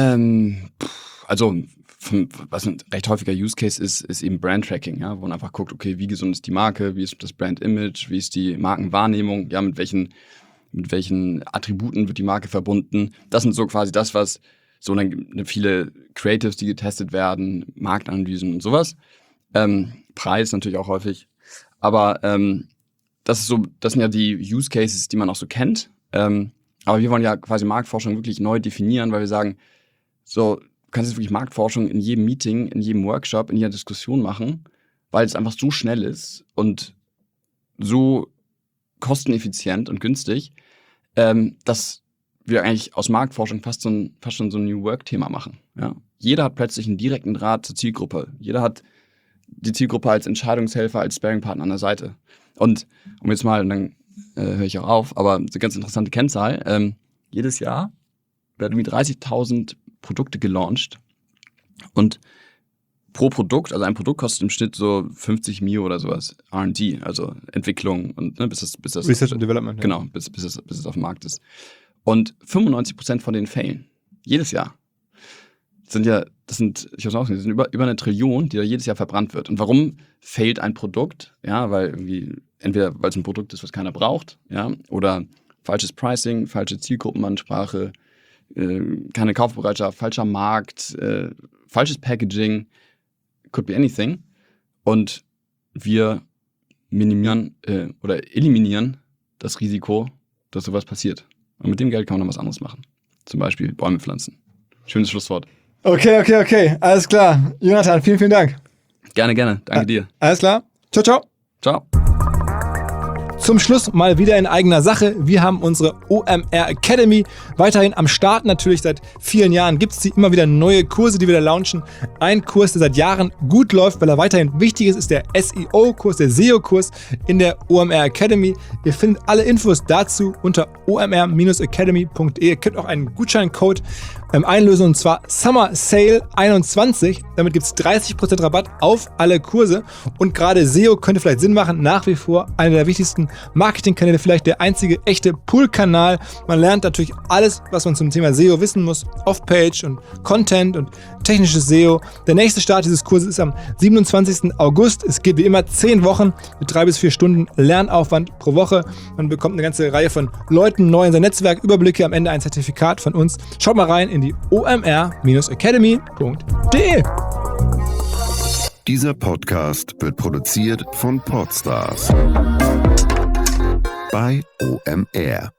Also, was ein recht häufiger Use Case ist eben Brand-Tracking, ja, wo man einfach guckt, okay, wie gesund ist die Marke, wie ist das Brand-Image, wie ist die Markenwahrnehmung, ja, mit welchen Attributen wird die Marke verbunden. Das sind so quasi das, was so dann viele Creatives, die getestet werden, Marktanalysen und sowas. Preis natürlich auch häufig. Aber das sind ja die Use Cases, die man auch so kennt. Aber wir wollen ja quasi Marktforschung wirklich neu definieren, weil wir sagen, so, du kannst jetzt wirklich Marktforschung in jedem Meeting, in jedem Workshop, in jeder Diskussion machen, weil es einfach so schnell ist und so kosteneffizient und günstig, dass wir eigentlich aus Marktforschung fast schon so ein New Work-Thema machen. Ja? Jeder hat plötzlich einen direkten Draht zur Zielgruppe. Jeder hat die Zielgruppe als Entscheidungshelfer, als Sparringpartner an der Seite. Und um jetzt mal, und dann höre ich auch auf, aber eine ganz interessante Kennzahl, jedes Jahr werden 30.000 Produkte gelauncht und pro Produkt, also ein Produkt kostet im Schnitt so 50 Mio oder sowas, R&D, also Entwicklung und bis das Research and Development. Genau, bis es auf dem Markt ist. Und 95% von denen failen. Jedes Jahr. Das sind über 1 Trillion, die da jedes Jahr verbrannt wird. Und warum failt ein Produkt? Ja, weil irgendwie, entweder weil es ein Produkt ist, was keiner braucht, ja, oder falsches Pricing, falsche Zielgruppenansprache, keine Kaufbereitschaft, falscher Markt, falsches Packaging, could be anything. Und wir minimieren oder eliminieren das Risiko, dass sowas passiert. Und mit dem Geld kann man noch was anderes machen. Zum Beispiel Bäume pflanzen. Schönes Schlusswort. Okay. Alles klar. Jonathan, vielen, vielen Dank. Gerne. Danke dir. Alles klar. Ciao. Ciao. Zum Schluss mal wieder in eigener Sache. Wir haben unsere OMR Academy weiterhin am Start. Natürlich seit vielen Jahren gibt es immer wieder neue Kurse, die wir da launchen. Ein Kurs, der seit Jahren gut läuft, weil er weiterhin wichtig ist der SEO-Kurs, der SEO-Kurs in der OMR Academy. Ihr findet alle Infos dazu unter omr-academy.de. Ihr könnt auch einen Gutscheincode einlösen, und zwar Summer Sale 21. Damit gibt es 30% Rabatt auf alle Kurse. Und gerade SEO könnte vielleicht Sinn machen. Nach wie vor einer der wichtigsten Marketingkanäle, vielleicht der einzige echte Pull-Kanal. Man lernt natürlich alles, was man zum Thema SEO wissen muss. Off-Page und Content und technisches SEO. Der nächste Start dieses Kurses ist am 27. August. Es geht wie immer 10 Wochen mit 3 bis 4 Stunden Lernaufwand pro Woche. Man bekommt eine ganze Reihe von Leuten neu in sein Netzwerk, Überblicke, am Ende ein Zertifikat von uns. Schaut mal rein in die omr-academy.de. Dieser Podcast wird produziert von Podstars bei OMR.